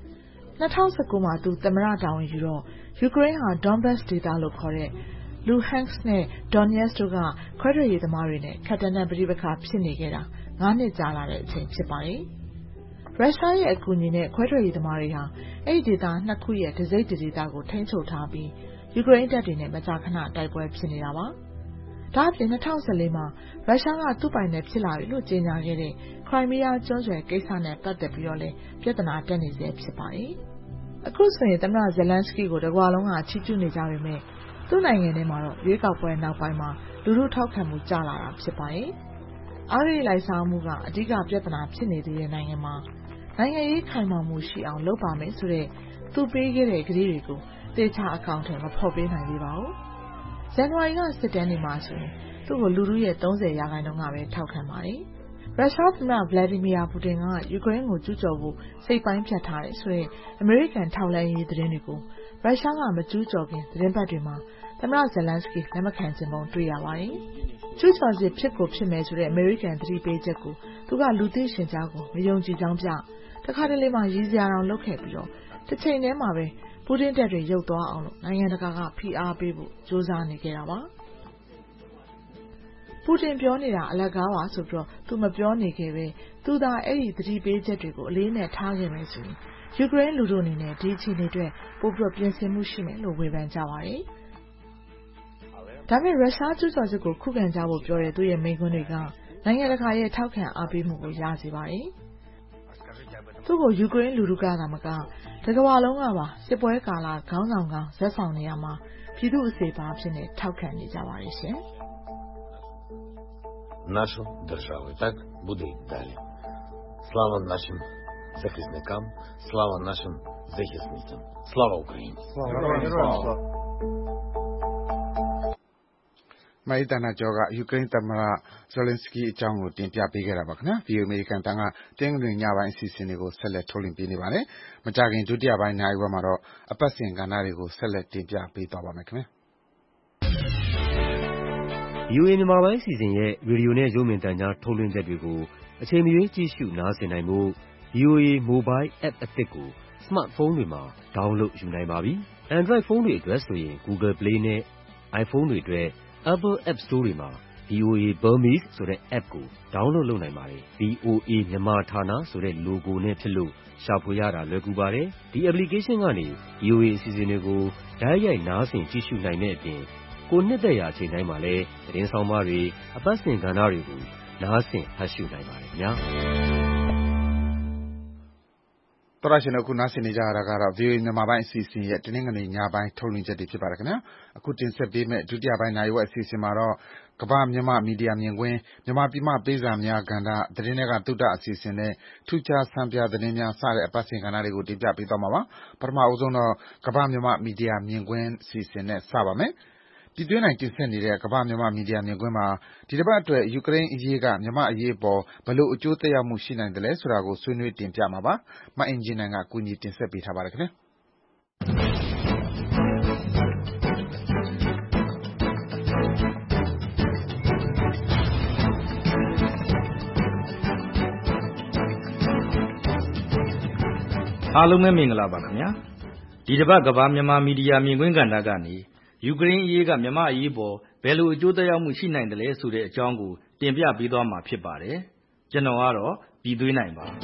2019မှာသူသမ္မတတာဝန်ယူတော့ယူကရိန်းဟာ Donbas ဒေသလို့ခေါ်တဲ့ Luhansk နဲ့ Donetsk တို့ကခွဲထွက်ရေးသမားတွေနဲ့ခက်တန်းတဲ့ပဋိပက္ခဖြစ်နေခဲ့တာ9နှစ်ကြာလာတဲ့အချိန်ဖြစ်ပါတယ်ရုရှားရဲ့အကူအညီနဲ့ခွဲထွက်ရေးသမားတွေဟာအဲ့ဒီဒေသနှစ်ခုရဲ့တစိမ့်ဒေသကိုထိန်းချုပ်ထားပြီးယူကရိန်းတပ်တွေနဲ့မကြာခဏတိုက်ပွဲဖြစ်နေတာပါဒါအပြင်2014မှာရုရှားကသူ့ပိုင်နယ်ဖြစ်လာပြီလို့ကြေညာခဲ့တဲ့ခရိုင်းမီးယားကျွန်းဆွယ်ကိစ္စနဲ့ပတ်သက်ပြီးတော့လည်းပြဿနာတက်နေစေဖြစ်ပါတယ်အခုဆိုရင်သမ္မတဇလန်စကီကိုတကွာလုံးကချီးကျူးနေကြပေမဲ့သူ့နိုင်ငံထဲမှာတော့ရွေးကောက်ပွဲနောက်ပိုင်းမှာလူထုထောက်ခံမှုကျလာတာဖြစ်ပါတယ်အားရလိုက်စားမှုကအဓိကပြဿနာဖြစ်နေသေးတဲ့နိုင်ငံမှာနိုင်ငံရေးခိုင်မာမှုရှိအောင်လုပ်ပါမယ်ဆိုတဲ့သူပေးခဲ့တဲ့ကတိတွေကိုသေချာအကောင့်ထဲမဖော်ပေးနိုင်သေးပါဘူးဇန်နဝါရီကစစ်တမ်းတွေမှာဆိုရင်သူ့ကိုလူထုရဲ့ 30% ကပဲထောက်ခံပါတယ်ရုရှားသမ္မတဗလာဒီမီယာပူတင်ကယူကရိန်းကိုကျူးကျော်ဖို့စိတ်ပိုင်းဖြတ်ထားတယ်ဆိုတဲ့အမေရိကန်ထောက်လှမ်းရေးသတင်းတွေကိုရုရှားကမကျူးကျော်ခင်သတင်းပတ်တွေမှာသမ္မတဇလန်စကီလက်မခံခြင်းပုံတွေ့ရပါတယ်ကျူးကျော်စစ်ဖြစ်ကိုဖြစ်မယ်ဆိုတဲ့အမေရိကန်သတိပေးချက်ကိုသူကလူသိရှင်ကြားကိုမယုံကြည်ကြောင်းပြတခါတလေမှရည်စရာအောင်လုပ်ခဲ့ပြီးတော့တစ်ချိန်တည်းမှာပဲပူတင်တပ်တွေရုပ်သွားအောင်လို့နိုင်ငံတကာကဖိအားပေးဖို့ကြိုးစားနေကြတာပါပူတင်ပြောနေတာအလကားပါဆိုပြီးတော့သူမပြောနေခဲ့ပဲသူသာအဲ့ဒီသတိပေးချက်တွေကိုအလေးနဲ့ထားခဲ့မယ်ဆိုရင်ယူကရိန်းလူထုအနေနဲ့ဒီအခြေအနေတွေပိုပြီးပြင်ဆင်မှုရှိမယ်လို့ဝေဖန်ကြပါတယ်ဒါပေမဲ့ရုရှားကျူးကျော်စစ်ကိုခုခံကြဖို့ပြောတဲ့သူရဲ့မိန့်ခွန်းတွေကနိုင်ငံတကာရဲ့ထောက်ခံအားပေးမှုကိုရစေပါတယ်သူ့ကိုယူကရိန်းလူထုကသာမကတကမ္ဘာလုံးကပါစစ်ပွဲကာလခေါင်းဆောင်ဇက်ဆောင်နေရမှာပြည်သူအစေပါဖြစ်နေထောက်ခံနေကြပါတယ်ရှင် Нашу державу. Так буде й далі. Слава нашим захисникам, слава нашим захисницям. Слава Україні! Слава! မိုင်းတနာကျော်ကယူကရိန်းသမ္မတဇလန်စကီအကြောင်းကိုတင်ပြပေးခဲ့တာပါခင်ဗျာ။ VOA အမေရိကန်တန်ကတင်းငွေညပိုင်းအစီအစဉ်တွေကိုဆက်လက်ထုတ်လွှင့်ပေးနေပါတယ်။မကြခင်ဒုတိယပိုင်းနိုင်ဝက်မှာတော့အပတ်စဉ်ကဏ္ဍတွေကိုဆက်လက်တင်ပြပေးသွားပါမယ်ခင်ဗျာ။ VOA မြန်မာပိုင်းအစီအစဉ်ရဲ့ရေဒီယိုနဲ့ရုပ်မြင်သံကြားထုတ်လွှင့်ချက်တွေကိုအချိန်မရွေးကြည့်ရှုနားဆင်နိုင်ဖို့ VOA Mobile App အသစ်ကို Smartphone တွေမှာ download ယူနိုင်ပါပြီ။ Android ဖုန်းတွေအတွက်ဆိုရင် Google Play နဲ့ iPhone တွေအတွက် Apple App Store တွေမှာ VOA Burmese ဆိုတဲ့ app ကို download လုပ်နိုင်ပါတယ်။ VOA မြန်မာဌာနဆိုတဲ့ logo နဲ့ဖြစ်လို့ရှာဖွေရတာလွယ်ကူပါတယ်။ ဒီ application ကနေ VOA အစီအစဉ်တွေကိုတိုက်ရိုက်နားဆင်ကြည့်ရှုနိုင်တဲ့အပြင်ကိုယ်နှစ်သက်ရာအချိန်တိုင်းမှာလည်းသတင်းဆောင်မတွေ၊အပတ်စဉ်ကဏ္ဍတွေကိုနားဆင်ဖတ်ရှုနိုင်ပါတယ်ခင်ဗျာ။သောတရှင်တို့အခုနားဆင်နေကြရတာကတော့ VOA မြန်မာပိုင်းအစီအစဉ်ရဲ့တနင်္ဂနွေညပိုင်းထုတ်လွှင့်ချက်တွေဖြစ်ပါတယ်ခင်ဗျာ။အခုတင်ဆက်ပေးမယ့်ဒုတိယပိုင်းနာရီဝက်အစီအစဉ်မှာတော့ကမ္ဘာမြန်မာမီဒီယာမြင်ကွင်းမြန်မာပြည်မပေးစာများကဏ္ဍသတင်းတွေကသုတအစီအစဉ်နဲ့ထူးခြားဆန်းပြသတင်းများစတဲ့အပတ်စဉ်ကဏ္ဍတွေကိုတင်ပြပေးသွားမှာပါ။ပထမအဆုံးတော့ကမ္ဘာမြန်မာမီဒီယာမြင်ကွင်းအစီအစဉ်နဲ့စပါမယ်။ပြည်တွင်းနိုင်တင်ဆက်နေတဲ့ကမ္ဘာမြန်မာမီဒီယာမြင်ကွင်းမှာဒီတစ်ပတ်အတွက်ယူကရိန်းအရေးကမြန်မာ့အရေးအပေါ်ဘယ်လိုအကျိုးသက်ရောက်မှုရှိနိုင်သလဲဆိုတာကိုဆွေးနွေးတင်ပြမှာပါ။မအင်ဂျင်နိုင်ကကူညီတင်ဆက်ပေးထားပါတယ်ခင်ဗျာ။အားလုံးပဲမင်္ဂလာပါခင်ဗျာဒီတစ်ပတ်ကမ္ဘာမြန်မာမီဒီယာမြင်ကွင်းကဏ္ဍကနေယူကရိန်းအရေးကမြန်မာ့အရေးပေါ်ဘယ်လိုအကျိုးသက်ရောက်မှုရှိနိုင်တယ်လဲဆိုတဲ့အကြောင်းကိုတင်ပြပေးသွားမှာဖြစ်ပါတယ်ကျွန်တော်ကတော့ပြည်သွေးနိုင်ပါ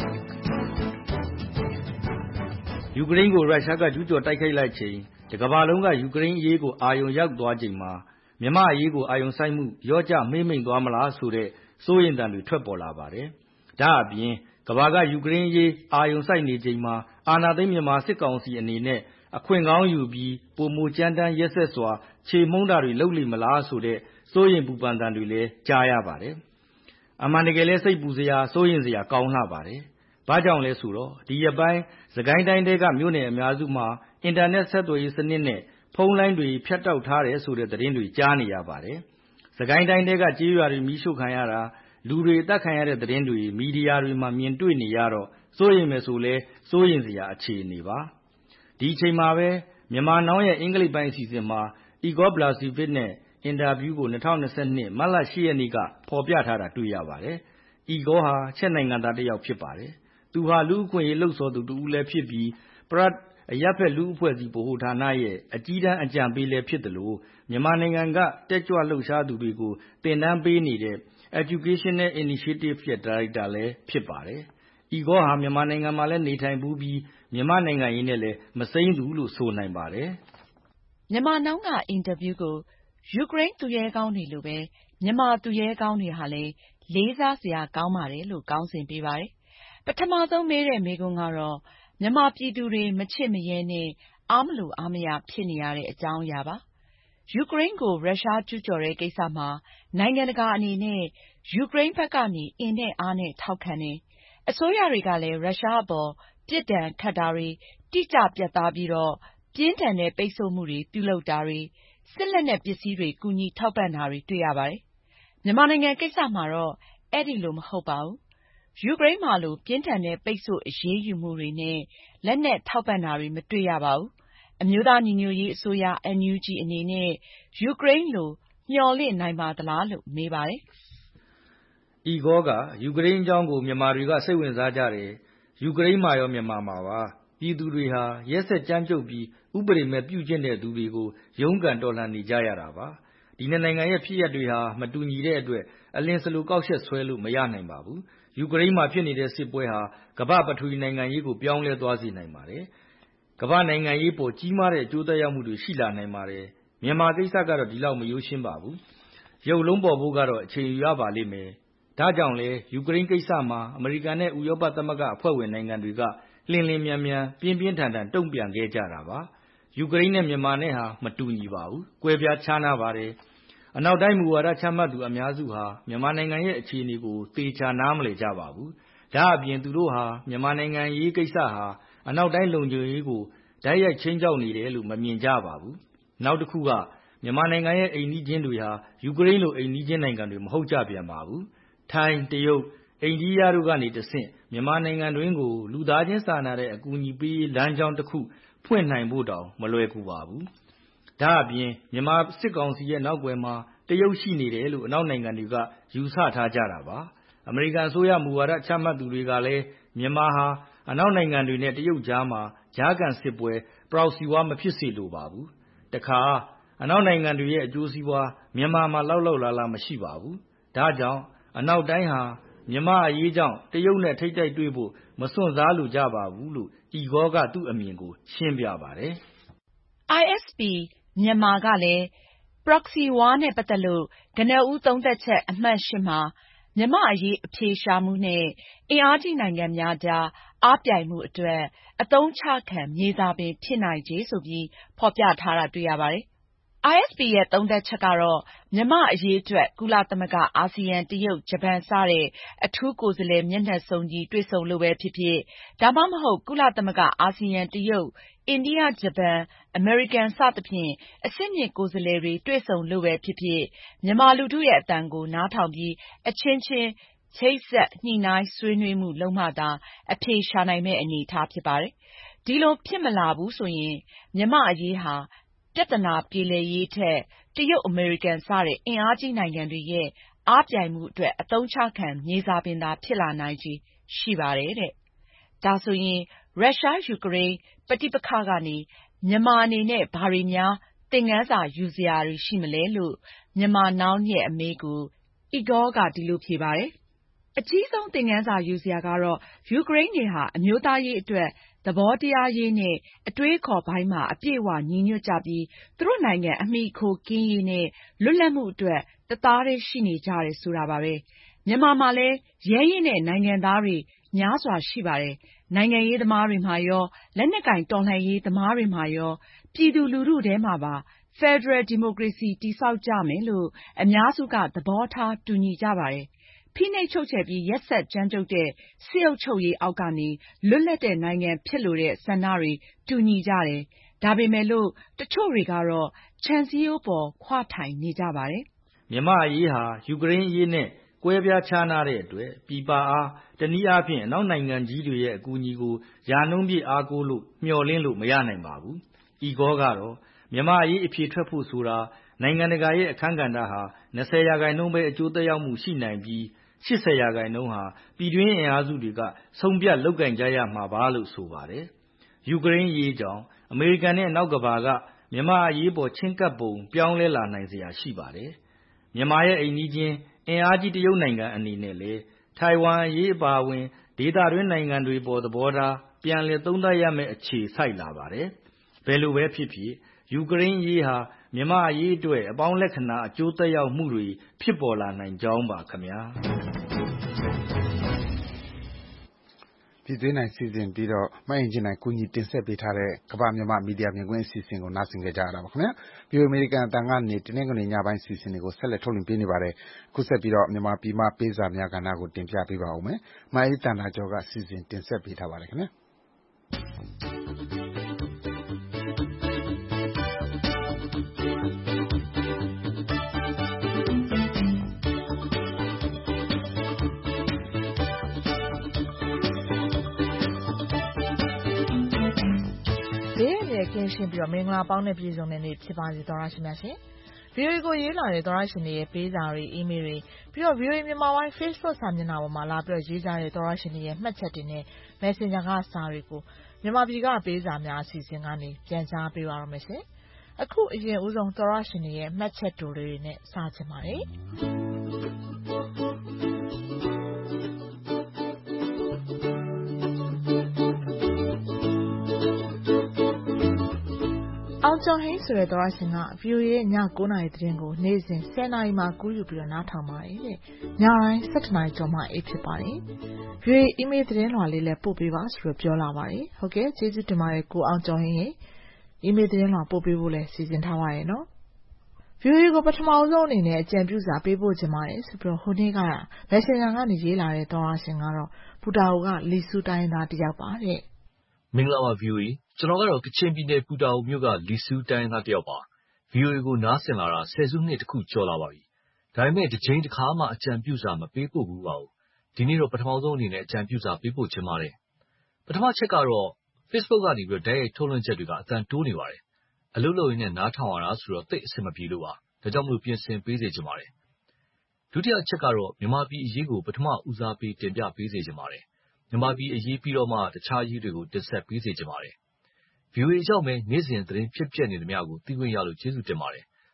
ယူကရိန်းကိုရုရှားကကျူးကျော်တိုက်ခိုက်လိုက်ချိန်ဒီကမ္ဘာလုံးကယူကရိန်းအရေးကိုအာရုံရောက်သွားချိန်မှာမြန်မာ့အရေးကိုအာရုံစိုက်မှုရော့ကျမှေးမှိန်သွားမလားဆိုတဲ့စိုးရိမ်သံတွေထွက်ပေါ်လာပါတယ်ဒါအပြင်ကမ္ဘာကယူကရိန်းအရေးအာရုံစိုက်နေချိန်မှာအာဏာသိမ်းမြန်မာစစ်ကောင်စီအနေနဲ့အခွင့်ကောင်းယူပြီးပုံမူကြမ်းတမ်းရက်ဆက်စွာခြေမှုန်းတာတွေလုပ်လိမ့်မလားဆိုတဲ့စိုးရိမ်ပူပန်သံတွေလည်းကြားရပါတယ်အမှန်တကယ်လဲစိတ်ပူစရာစိုးရိမ်စရာကောင်းလှပါတယ်ဘာကြောင့်လဲဆိုတော့ဒီရက်ပိုင်းစကိုင်းတိုင်းတွေကမြို့နယ်အများစုမှာအင်တာနက်ဆက်သွယ်ရေးစနစ်နဲ့ဖုန်းလိုင်းတွေဖြတ်တောက်ထားတယ်ဆိုတဲ့သတင်းတွေကြားနေရပါတယ်စကိုင်းတိုင်းတွေကကြေးရွာတွေမီးရှို့ခံရတာလူတွေအသက်ခံရတဲ့သတင်းတွေမီဒီယာတွေမှာမြင်တွေ့နေရတော့စိုးရိမ်မယ်ဆိုလဲစိုးရိမ်စရာအခြေအနေပါဒီအချိန်မှာပဲမြန်မာနောင်ရဲ့အင်္ဂလိပ်ပိုင်းအစီအစဉ်မှာ Igor Blasevich နဲ့အင်တာဗျူးကို2022မတ်လ10ရက်နေ့ကဖော်ပြထားတာတွေ့ရပါတယ်။ Igor ဟာချက်နိုင်ငံသားတစ်ယောက်ဖြစ်ပါတယ်။သူဟာလူ့အခွင့်အရေးလှုပ်ဆော်သူတစ်ဦးလည်းဖြစ်ပြီး Prat အရပ်ဖက်လူ့အဖွဲ့အစည်းဗဟိုဌာနရဲ့အကြီးတန်းအကြံပေးလည်းဖြစ်တယ်လို့မြန်မာနိုင်ငံကတက်ကြွလှုပ်ရှားသူတွေကိုသင်တန်းပေးနေတဲ့ Educational Initiative ရဲ့ဒါရိုက်တာလည်းဖြစ်ပါတယ်။ Igor ဟာမြန်မာနိုင်ငံမှာလည်းနေထိုင်ဘူးပြီးမြန်မာနိုင်ငံရေးနဲ့လည်းမစိမ်းသူလို့ဆိုနိုင်ပါတယ်။မြန်မာနောင်ကအင်တာဗျူးကိုယူကရိန်းသူရဲကောင်းတွေလိုပဲမြန်မာသူရဲကောင်းတွေဟာလည်းလေးစားစရာကောင်းပါတယ်လို့ခေါင်းစဉ်ပေးပါတယ်။ပထမဆုံးမေးတဲ့မေးခွန်းကတော့မြန်မာပြည်သူတွေမချစ်မရဲနဲ့အားမလိုအားမရဖြစ်နေရတဲ့အကြောင်းအရာပါ။ယူကရိန်းကိုရုရှားကျူးကျော်တဲ့ကိစ္စမှာနိုင်ငံတကာအနေနဲ့ယူကရိန်းဘက်ကနေအင်နဲ့အားနဲ့ထောက်ခံတယ်။အစိုးရတွေကလည်းရုရှားအပေါ်ပြစ်ဒဏ်ခတ်တာတွေတိကျပြတ်သားပြီးတော့ပြင်းထန်တဲ့ပိတ်ဆို့မှုတွေပြုလုပ်တာတွေစစ်လက်နက်ပစ္စည်းတွေကူညီထောက်ပံ့တာတွေတွေ့ရပါတယ်။မြန်မာနိုင်ငံကိစ္စမှာတော့အဲ့ဒီလိုမဟုတ်ပါဘူး။ယူကရိန်းမှာလိုပြင်းထန်တဲ့ပိတ်ဆို့အရေးယူမှုတွေနဲ့လက်နက်ထောက်ပံ့တာတွေမတွေ့ရပါဘူး။အမျိုးသားညီညွတ်ရေးအစိုးရ NUG အနေနဲ့ယူကရိန်းလိုမျှော်လင့်နိုင်ပါသလားလို့မေးပါတယ်။ Igor ကယူကရိန်းအကြောင်းကိုမြန်မာတွေကစိတ်ဝင်စားကြတယ်။ယူကရိန်းမှာရောမြန်မာမှာပါပြည်သူတွေဟာရက်ဆက်ကြမ်းကြုတ်ပြီးဥပဒေမဲ့ပြုကျင့်တဲ့သူတွေကိုရုန်းကန်တော်လှန်နေကြရတာပါဒီနှစ်နိုင်ငံရဲ့ဖြစ်ရပ်တွေဟာမတူညီတဲ့အတွက်အလင်းစလိုကောက်ချက်ဆွဲလို့မရနိုင်ပါဘူးယူကရိန်းမှာဖြစ်နေတဲ့စစ်ပွဲဟာကမ္ဘာပထဝီနိုင်ငံရေးကိုပြောင်းလဲသွားစေနိုင်ပါတယ်ကမ္ဘာနိုင်ငံရေးပေါ်ကြီးမားတဲ့အကျိုးသက်ရောက်မှုတွေရှိလာနိုင်ပါတယ်မြန်မာကိစ္စကတော့ဒီလောက်မရိုးရှင်းပါဘူးရုပ်လုံးပေါ်ဖို့ကတော့အချိန်ယူရပါလိမ့်မယ်ဒါကြောင့်လဲယူကရိန်းကိစ္စမှာအမေရိကန်နဲ့ဥရောပသမဂ္ဂအဖွဲ့ဝင်နိုင်ငံတွေကလင်းလင်းမြန်မြန်ပြင်းပြင်းထန်ထန်တုံ့ပြန်ခဲ့ကြတာပါယူကရိန်းနဲ့မြန်မာနဲ့ဟာမတူညီပါဘူးကွဲပြားခြားနားပါတယ်အနောက်တိုင်းမူဝါဒချမှတ်သူအများစုဟာမြန်မာနိုင်ငံရဲ့အခြေအနေကိုသေချာနားမလည်ကြပါဘူးဒါအပြင်သူတို့ဟာမြန်မာနိုင်ငံရေးကိစ္စဟာအနောက်တိုင်းလုံခြုံရေးကိုဓာတ်ရိုက်ချင်းကြောက်နေတယ်လို့မမြင်ကြပါဘူးနောက်တစ်ခုကမြန်မာနိုင်ငံရဲ့အိမ်နီးချင်းတွေဟာယူကရိန်းလိုအိမ်နီးချင်းနိုင်ငံတွေမဟုတ်ကြပြန်ပါဘူးထိုင်းတရုတ်အိန္ဒိယတို့ကနေတဆင့်မြန်မာနိုင်ငံတွင်းကိုလူသားချင်းစာနာတဲ့အကူအညီပေးလမ်းကြောင်းတစ်ခုဖွင့်နိုင်ဖို့တောင်မလွယ်ကူပါဘူးဒါအပြင်မြန်မာစစ်ကောင်စီရဲ့နောက်ွယ်မှာတရုတ်ရှိနေတယ်လို့အနောက်နိုင်ငံတွေကယူဆထားကြတာပါအမေရိကန်အစိုးရမူဝါဒချမှတ်သူတွေကလည်းမြန်မာဟာအနောက်နိုင်ငံတွေနဲ့တရုတ်ကြားမှာကြားကန်စစ်ပွဲ proxy war မဖြစ်စေလိုပါဘူးတခါအနောက်နိုင်ငံတွေရဲ့အကျိုးစီးပွားမြန်မာမှာလောက်လာမရှိပါဘူး။ဒါကြောင့်အနောက်တိုင်းဟာမြန်မာအရေးကြောင့်တရုတ်နဲ့ထိပ်တိုက်တွေ့ဖို့မစွန့်စားလိုကြပါဘူးလို့Igorကသူ့အမြင်ကိုရှင်းပြပါတယ်။ ISP မြန်မာကလည်း Proxy War နဲ့ပတ်သက်လို့ကနဦးသုံးသပ်ချက်အမှတ် 8 မှာမြန်မာ့အရေးအဖြေရှာမှုနဲ့အင်အားကြီးနိုင်ငံများကြားအားပြိုင်မှုအတွက်အသုံးချခံမြေဇာပင်ဖြစ်နိုင်ခြေဆိုပြီးဖော်ပြထားတာတွေ့ရပါတယ်။ ISP ရဲ့သုံးသပ်ချက်ကတော့မြန်မာ့အရေးအတွက်ကုလသမဂ္ဂ၊အာဆီယံ၊တရုတ်၊ဂျပန် စတဲ့အထူးကိုယ်စားလှယ်မျက်နှာစုံညီတွေ့ဆုံလို့ပဲဖြစ်ဖြစ်ဒါမှမဟုတ်ကုလသမဂ္ဂ၊အာဆီယံ၊တရုတ်၊အိန္ဒိယ၊ဂျပန်၊အမေရိကန် စသဖြင့်အဆင့်မြင့်ကိုယ်စားလှယ်တွေတွေ့ဆုံလို့ပဲဖြစ်ဖြစ်မြန်မာလူထုရဲ့အသံကိုနားထောင်ပြီးအချင်းချင်းချိတ်ဆက်ညှိနှိုင်းဆွေးနွေးမှုလုပ်မှသာအဖြေရှာနိုင်မယ့်အနေအထားဖြစ်ပါတယ်။ဒီလိုဖြစ်မလာဘူးဆိုရင်မြန်မာ့အရေးဟာပြဿနာပြေလည်ရေးထက်တရုတ်၊အမေရိကန် စတဲ့အင်အားကြီးနိုင်ငံတွေရဲ့အားပြိုင်မှုအတွက်အသုံးချခံမြေဇာပင်သာဖြစ်လာနိုင်ခြေရှိပါတယ်တဲ့။ဒါဆိုရင်ရုရှား-ယူကရိန်းပဋိပက္ခကနေမြန်မာအနေနဲ့ဘာတွေများသင်ခန်းစာယူစရာတွေရှိမလဲလို့ Myanmar Now ရဲ့အမေးကိုIgor ကဒီလိုဖြေပါတယ်။ အကြီးဆုံးသင်ခန်းစာယူစရာကတော့ယူကရိန်းတွေဟာအမျိုးသားရေးအတွက်သဘောတရားရေးနဲ့အတွေးအခေါ်ပိုင်းမှာအပြည့်အဝညီညွတ်ကြပြီးသူတို့နိုင်ငံအမှီအခိုကင်းရေးနဲ့လွတ်လပ်မှုအတွက်တသားတည်းရှိနေကြတယ်ဆိုတာပါပဲ။မြန်မာမှာလည်းရဲရင့်တဲ့နိုင်ငံသားတွေများစွာရှိပါတယ်။နိုင်ငံရေးသမားတွေမှာရောလက်နက်ကိုင်တော်လှန်ရေးသမားတွေမှာရောပြည်သူလူထုထဲမှာပါဖက်ဒရယ်ဒီမိုကရေစီတည်ဆောက်ကြမယ်လို့အများစုကသဘောထားတူညီကြပါတယ်။ဖိနှိပ်ချုပ်ချယ်ပြီးရက်စက်ကြမ်းကြုတ်တဲ့စစ်အုပ်ချုပ်ရေးအောက်ကနေလွတ်လပ်တဲ့နိုင်ငံဖြစ်လိုတဲ့ဆန္ဒတွေတူညီကြတယ်။ဒါပေမယ်လို့တချို့တွေကတော့ခြံစည်းရိုးပေါ်ခွထိုင်နေကြပါတယ်။မြန်မာ့အရေးဟာယူကရိန်းအရေးနဲ့ကွဲပြားခြားနားတဲ့အတွက်ပြည်ပအားတနည်းအားဖြင့်အနောက်နိုင်ငံကြီးတွေရဲ့အကူအညီကိုရာနှုန်းပြည့်အားကိုးလို့မျှော်လင့်လို့မရနိုင်ပါဘူး။ Igor ကတော့မြန်မာ့အရေးအဖြေထွက်ဖို့ဆိုတာနိုင်ငံတကာရဲ့အခန်းကဏ္ဍဟာ20% ပဲအကျိုးသက်ရောက်မှုရှိနိုင်ပြီး80% ဟာပြည်တွင်းအင်အားစုတွေကဆုံးဖြတ်လုပ်ကိုင်ကြရမှာပါလို့ဆိုပါတယ်။ယူကရိန်းအရေးကြောင့်အမေရိကန်နဲ့နောက်ကမ္ဘာကမြန်မာ့အရေးပေါ်ချဉ်းကပ်ပုံပြောင်းလဲလာနိုင်စရာရှိပါတယ်။မြန်မာရဲ့အိမ်နီးချင်းအင်အားကြီးတရုတ်နိုင်ငံအနေနဲ့လည်းထိုင်ဝမ်အရေးအပါအဝင်ဒေသတွင်းနိုင်ငံတွေပေါ်သဘောထားပြန်လည်သုံးသပ်ရမယ့်အခြေစိုက်လာပါတယ်။ဘယ်လိုပဲဖြစ်ဖြစ်ယူကရိန်းအရေးဟာမြန်မာ့အရေးအတွက်အပေါင်းလက္ခဏာအကျိုးသက်ရောက်မှုတွေဖြစ်ပေါ်လာနိုင်ကြောင်းပါခင်ဗျာ။ပြည်တွင်းနိုင်စီစဉ်ပြီးတော့မအင်ကြင်းနိုင်ကူညီတင်ဆက်ပေးထားတဲ့ကမ္ဘာမြန်မာမီဒီယာမြင်ကွင်းအစီအစဉ်ကိုနားဆင်ကြရတာပါခင်ဗျာ။ပြည်အမေရိကန်အတန်ကနေတနင်္ဂနွေညပိုင်းစီစဉ်တွေကိုဆက်လက်ထုတ်လွှင့်ပေးနေပါတယ်။ခုဆက်ပြီးတော့မြန်မာပြည်မပေးစာများကဏ္ဍကိုတင်ပြပေးပါဦးမယ်။မအေးတန်တာကျော်ကစီစဉ်တင်ဆက်ပေးထားပါတယ်ခင်ဗျာ။ကင်းရှင်းပြီးတော့မင်္ဂလာပေါင်းနဲ့ပြည့်စုံတဲ့နေ့ဖြစ်ပါစေသောရရှိမြတ်ရှင်။ VOA ကိုရေးလာတဲ့သောရရှင်တွေရဲ့ပေးစာတွေအီးမေးလ်တွေပြီးတော့ VOA မြန်မာပိုင်း Facebook စာမျက်နှာပေါ်မှာလာပြီးတော့ရေးကြတဲ့သောရရှင်တွေရဲ့မှတ်ချက်တွေနဲ့ Messenger ကစာတွေကိုမြန်မာပြည်ကပေးစာများအစီအစဉ်ကနေပြန်ကြားပေးပါရမယ်ရှင်။အခုအရင်ဦးဆုံးသောရရှင်တွေရဲ့မှတ်ချက်တွေနဲ့စချင်ပါတယ်။အောင်ကျော်ဟိန်းဆိုတဲ့သောရရှင်က VOA ရဲ့ည9 နာရီသတင်းကိုနေ့စဉ်10 နာရီမှာကူးယူပြီးတော့နားထောင်ပါတယ်တဲ့။ညတိုင်း17 နာရီကျော်မှအိပ်ဖြစ်ပါတယ်။ VOA အီးမေးလ်သတင်းလွှာလေးလည်းပို့ပေးပါဆိုပြီးပြောလာပါတယ်။ဟုတ်ကဲ့ကျေးဇူးတင်ပါတယ်ကိုအောင်ကျော်ဟိန်းရဲ့အီးမေးလ်သတင်းလွှာပို့ပေးဖို့လည်းစီစဉ်ထားပါတယ်နော်။ VOA ကိုပထမဆုံးအနေနဲ့အကြံပြုစာပေးပို့ချင်ပါတယ်ဆိုပြီးတော့ဟိုနေ့က Messenger ကနေရေးလာတဲ့သောရရှင်ကတော့ပူတာအိုကလီဆူတိုင်းသားတယောက်ပါတဲ့။မင်္ဂလာပါ VOA ကျွန်တော်ကတော့ကချင်ပြည်နယ်ပူတာအိုမြို့ကလီဆူတိုင်းသားတယောက်ပါ VOA ကိုနားဆင်လာတာ10စုနှစ်တခုကျော်လာပါပြီ။ဒါပေမဲ့တစ်ချိန်တစ်ခါမှအကြံပြုစာမပေးပို့ဘူးပါဘူး။ဒီနေ့တော့ပထမဆုံးအနေနဲ့အကြံပြုစာပေးပို့ချင်ပါတယ်။ပထမချက်ကတော့ Facebook ကနေပြီးတော့တိုက်ရိုက်ထုတ်လွှင့်ချက်တွေကအသံတိုးနေပါတယ်။အလုပ်လုပ်ရင်းနဲ့နားထောင်ရတာဆိုတော့သိအဆင်မပြေလို့ပါ။ဒါကြောင့်မလို့ပြင်ဆင်ပေးစေချင်ပါတယ်။ဒုတိယအချက်ကတော့မြန်မာပြည်အရေးကိုပထမဦးစားပေးတင်ပြပေးစေချင်ပါတယ်။မြန်မာပြည်အရေးပြီးတော့မှတခြားအရေးတွေကိုတင်ဆက်ပေးစေချင်ပါတယ်။ VOA ကြောင့်ပဲနေ့စဉ်သတင်းဖြစ်ပျက်နေသမျှကိုသိခွင့်ရလို့ကျေးဇူးတင်ပါတယ်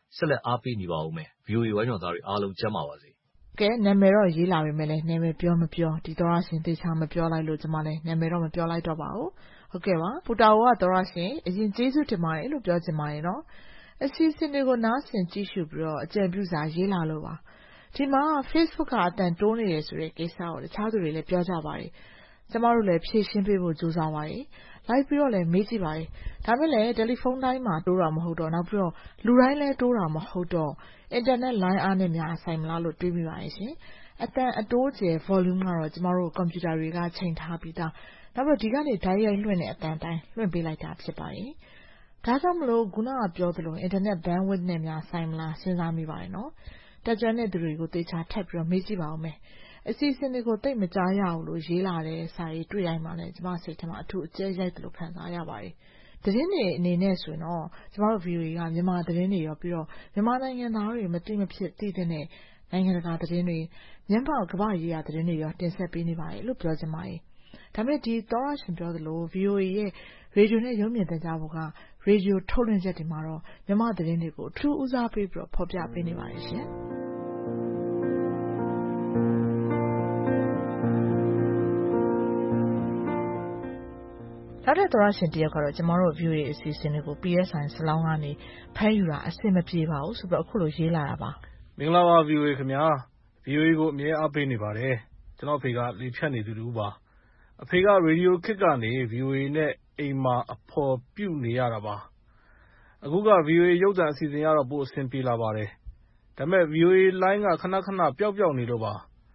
ဆက်လက်အားပေးနေပါဦးမယ်။ VOA ဝိုင်းတော်သားတွေအားလုံးကျန်းမာပါစေကဲနာမည်တော့ရေးလာပေမဲ့လည်းနာမည်ပြောမပြောဒီသောရရှင်သေချာမပြောလိုက်လို့ကျွန်မလည်းနာမည်တော့မပြောလိုက်တော့ပါဘူးဟုတ်ကဲ့ပါပူတာဝကသောရရှင်အရင်ကျေးဇူးတင်ပါတယ်လို့ပြောချင်ပါတယ်နော်အစီအစဉ်တွေကိုနားဆင်ကြည့်ရှုပြီးတော့အကြံပြုစာရေးလာလို့ပါဒီမှာ Facebook ကအတန်တိုးနေရဆိုတဲ့ကိစ္စကိုတခြားသူတွေလည်းပြောကြပါတယ်ကျမတို့လည်းဖြည့်ရှင်းပေးဖို့ကြိုးစားပါတယ်လိုက်ပြီးတော့လည်းမေးကြည့်ပါတယ်ဒါပေမဲ့လည်းတယ်လီဖုန်းတိုင်းမှာတိုးတာမဟုတ်တော့နောက်ပြီးတော့လူတိုင်းလည်းတိုးတာမဟုတ်တော့အင်တာနက်လိုင်းအားနဲ့များဆိုင်မလားလို့တွေးမိပါတယ်ရှင်အတန်အတိုးကျယ် volume ကတော့ကျမတို့ကွန်ပျူတာတွေကချိန်ထားပြီးသားနောက်ပြီးဒီကနေဓာတ်ရိုက်လွှင့်တဲ့အတန်တိုင်းလွှင့်ပေးလိုက်တာဖြစ်ပါတယ်ဒါကြောင့်မလို့ခုနကပြောသလိုအင်တာနက် bandwidth နဲ့များဆိုင်မလားစဉ်းစားမိပါတယ်နော်တက်ကြွတဲ့သူတွေကိုသေချာထပ်ပြီးတော့မေးကြည့်ပါဦးမယ်အစီအစဉ်တွေကိုသိမကြားရအောင်လို့ရေးလာတဲ့စာရေးတွေ့တိုင်းမှာလည်းကျမစိတ်ထဲမှာအထူးအကျဉ်းရိုက်တယ်လို့ခံစားရပါတယ်သတင်းတွေအနေနဲ့ဆိုရင်တော့ကျမတို့ VOA ကမြန်မာသတင်းတွေရောပြီးတော့မြန်မာနိုင်ငံသားတွေမသိမဖြစ်သိတဲ့နိုင်ငံတကာသတင်းတွေမျက်မှောက်ကမ္ဘာရေးရာသတင်းတွေရောတင်ဆက်ပေးနေပါတယ်လို့ပြောချင်ပါတယ်ဒါပေမဲ့ဒီသောရရှင်ပြောသလို VOA ရဲ့ရေဒီယိုနဲ့ရုပ်မြင်သံကြားပေါ်ကရေဒီယိုထုတ်လွှင့်ချက်တွေမှာတော့မြန်မာသတင်းတွေကိုအထူးဦးစားပေးပြီးတော့ဖော်ပြပေးနေပါတယ်ရှင်နောက်တဲ့သောရရှင်တယောက်ကတော့ကျမတို့ VOA အစီအစဉ်တွေကို PSI စလောင်းကနေဖမ်းယူတာအဆင်မပြေပါဘူးဆိုတော့အခုလိုရေးလာတာပါမင်္ဂလာပါ VOA ခင်ဗျာ VOA ကိုအမြဲအားပေးနေပါတယ်ကျွန်တော်အဖေကလေဖြတ်နေသူတူပါအဖေကရေဒီယိုခစ်ကနေ VOA နဲ့အိမ်မှာအဖော်ပြုနေရတာပါအခုက VOA ရုပ်သံအစီအစဉ်ရတော့ပို့အဆင်ပြေလာပါတယ်ဒါပေမဲ့ VOA လိုင်းကခဏခဏပျောက်နေလို့ပါ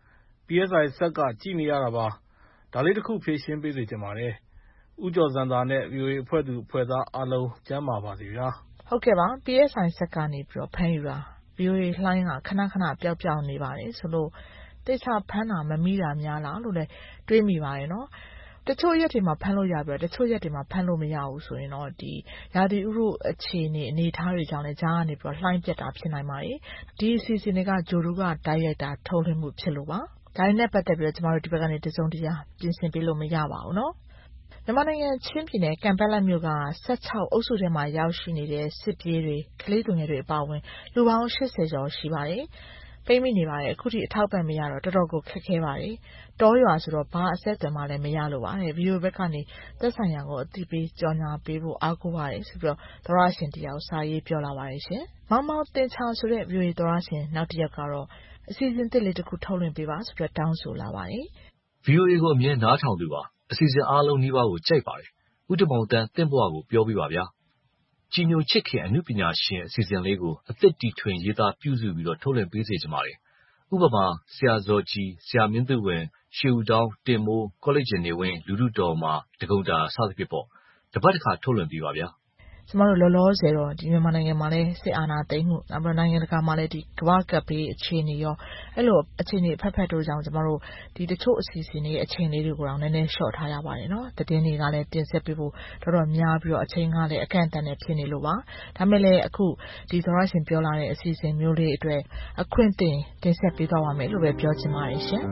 PSI ဆက်ကကြည့်နေရတာပါဒါလေးတစ်ခုဖြေရှင်းပေးစေချင်ပါတယ်ဦးကျော်စံသာနဲ့ VOA အဖွဲ့သူအဖွဲ့သားအားလုံးကျန်းမာပါစေဗျာဟုတ်ကဲ့ပါ PSI ဆက်ကနေပြီးတော့ဖမ်းယူတာ VOA လိုင်းကခဏခဏပျောက်နေပါတယ်ဆိုလို့တိကျဖမ်းတာမမိတာများလားလို့လည်းတွေးမိပါတယ်နော်တချို့ရက်တွေမှာဖမ်းလို့ရပြီးတော့တချို့ရက်တွေမှာဖမ်းလို့မရဘူးဆိုရင်တော့ဒီရာသီဥတုအခြေအနေထားတွေကြောင့်လည်းကြားကနေပြီးတော့လှိုင်းပြတ်တာဖြစ်နိုင်ပါတယ်ဒီအစီအစဉ်တွေကဂျိုရူကတိုက်ရိုက်တာထုတ်လွှင့်မှုဖြစ်လို့ပါဒါနဲ့ပတ်သက်ပြီးတော့ကျမတို့ဒီဘက်ကနေတစုံတရာပြင်ဆင်ပေးလို့မရပါဘူးနော်မြန်မာနိုင်ငံချင်းပြည်နယ်ကံပက်လက်မြို့က16အုပ်စုထဲမှာရောက်ရှိနေတဲ့စစ်ပြေးတွေကလေးသူငယ်တွေအပါအဝင်လူပေါင်း80ကျော်ရှိပါတယ်ပိတ်မိနေပါတယ်အခုထိအထောက်ပံ့မရတော့တော်တော်ကိုခက်ခဲပါတယ်တောရွာဆိုတော့ဘာအဆက်အသွယ်မှလည်းမရလို့ပါတယ်ဗီဒီယိုဘက်ကနေသက်ဆိုင်ရာကိုအသိပေးကြော်ညာပေးဖို့အားကိုးပါတယ်ဆိုပြီးတော့သောရရှင်တယောက်စာရေးပြောလာပါတယ်ရှင်မောင်မောင်တင်ချာဆိုတဲ့ VOA သောရရှင်နောက်တစ်ယောက်ကတော့အစီအစဉ်တစ်လေးတစ်ခုထုတ်လွှင့်ပေးပါဆိုပြီးတော့တောင်းဆိုလာပါတယ် VOA ကိုအမြဲနားထောင်သူပါအစီအစဉ်အားလုံးနှီးပါးကိုကြိုက်ပါတယ်ဦးတမောင်တန်းတင့်ဘွားကိုပြောပြပါဗျာကြီးညိုချစ်ခင်အမှုပညာရှင်အစီအစဉ်လေးကိုအသက်တီထွင်ရေးသားပြုစုပြီးတော့ထုတ်လွှင့်ပေးစေချင်ပါတယ်ဥပမာဆရာဇော်ကြီးဆရာမင်းသူဝင်ရှေဦးတောင်းတင်မိုးကောလိပ်ကျင်နေဝင်လူထုတော်မှာတကုံတာစသဖြင့်ပေါ့တပတ်တစ်ခါထုတ်လွှင့်ပေးပါဗျာကျမတို့လောလောဆယ်တော့ဒီမြန်မာနိုင်ငံမှာလည်းစစ်အာဏာသိမ်းမှုနောက်နိုင်ငံတကာမှာလည်းဒီကမ္ဘာကပ်ပေးအခြေအနေရောအဲ့လိုအခြေအနေဖက်ဖက်တို့ကြောင့်ကျမတို့ဒီတချို့အစီအစဉ်တွေအချိန်လေးတွေကိုတော့နည်းနည်းရှော့ထားရပါတယ်နော်သတင်းတွေကလည်းတင်ဆက်ပေးဖို့တော်တော်များပြီးတော့အချိန်ကလည်းအကန့်အသတ်နဲ့ဖြစ်နေလို့ပါဒါမဲ့လည်းအခုဒီသောရရှင်ပြောလာတဲ့အစီအစဉ်မျိုးလေးအတွက်အခွင့်တင်ဆက်ပေးသွားပါမယ်လို့ပဲပြောချင်ပါတယ်ရှင်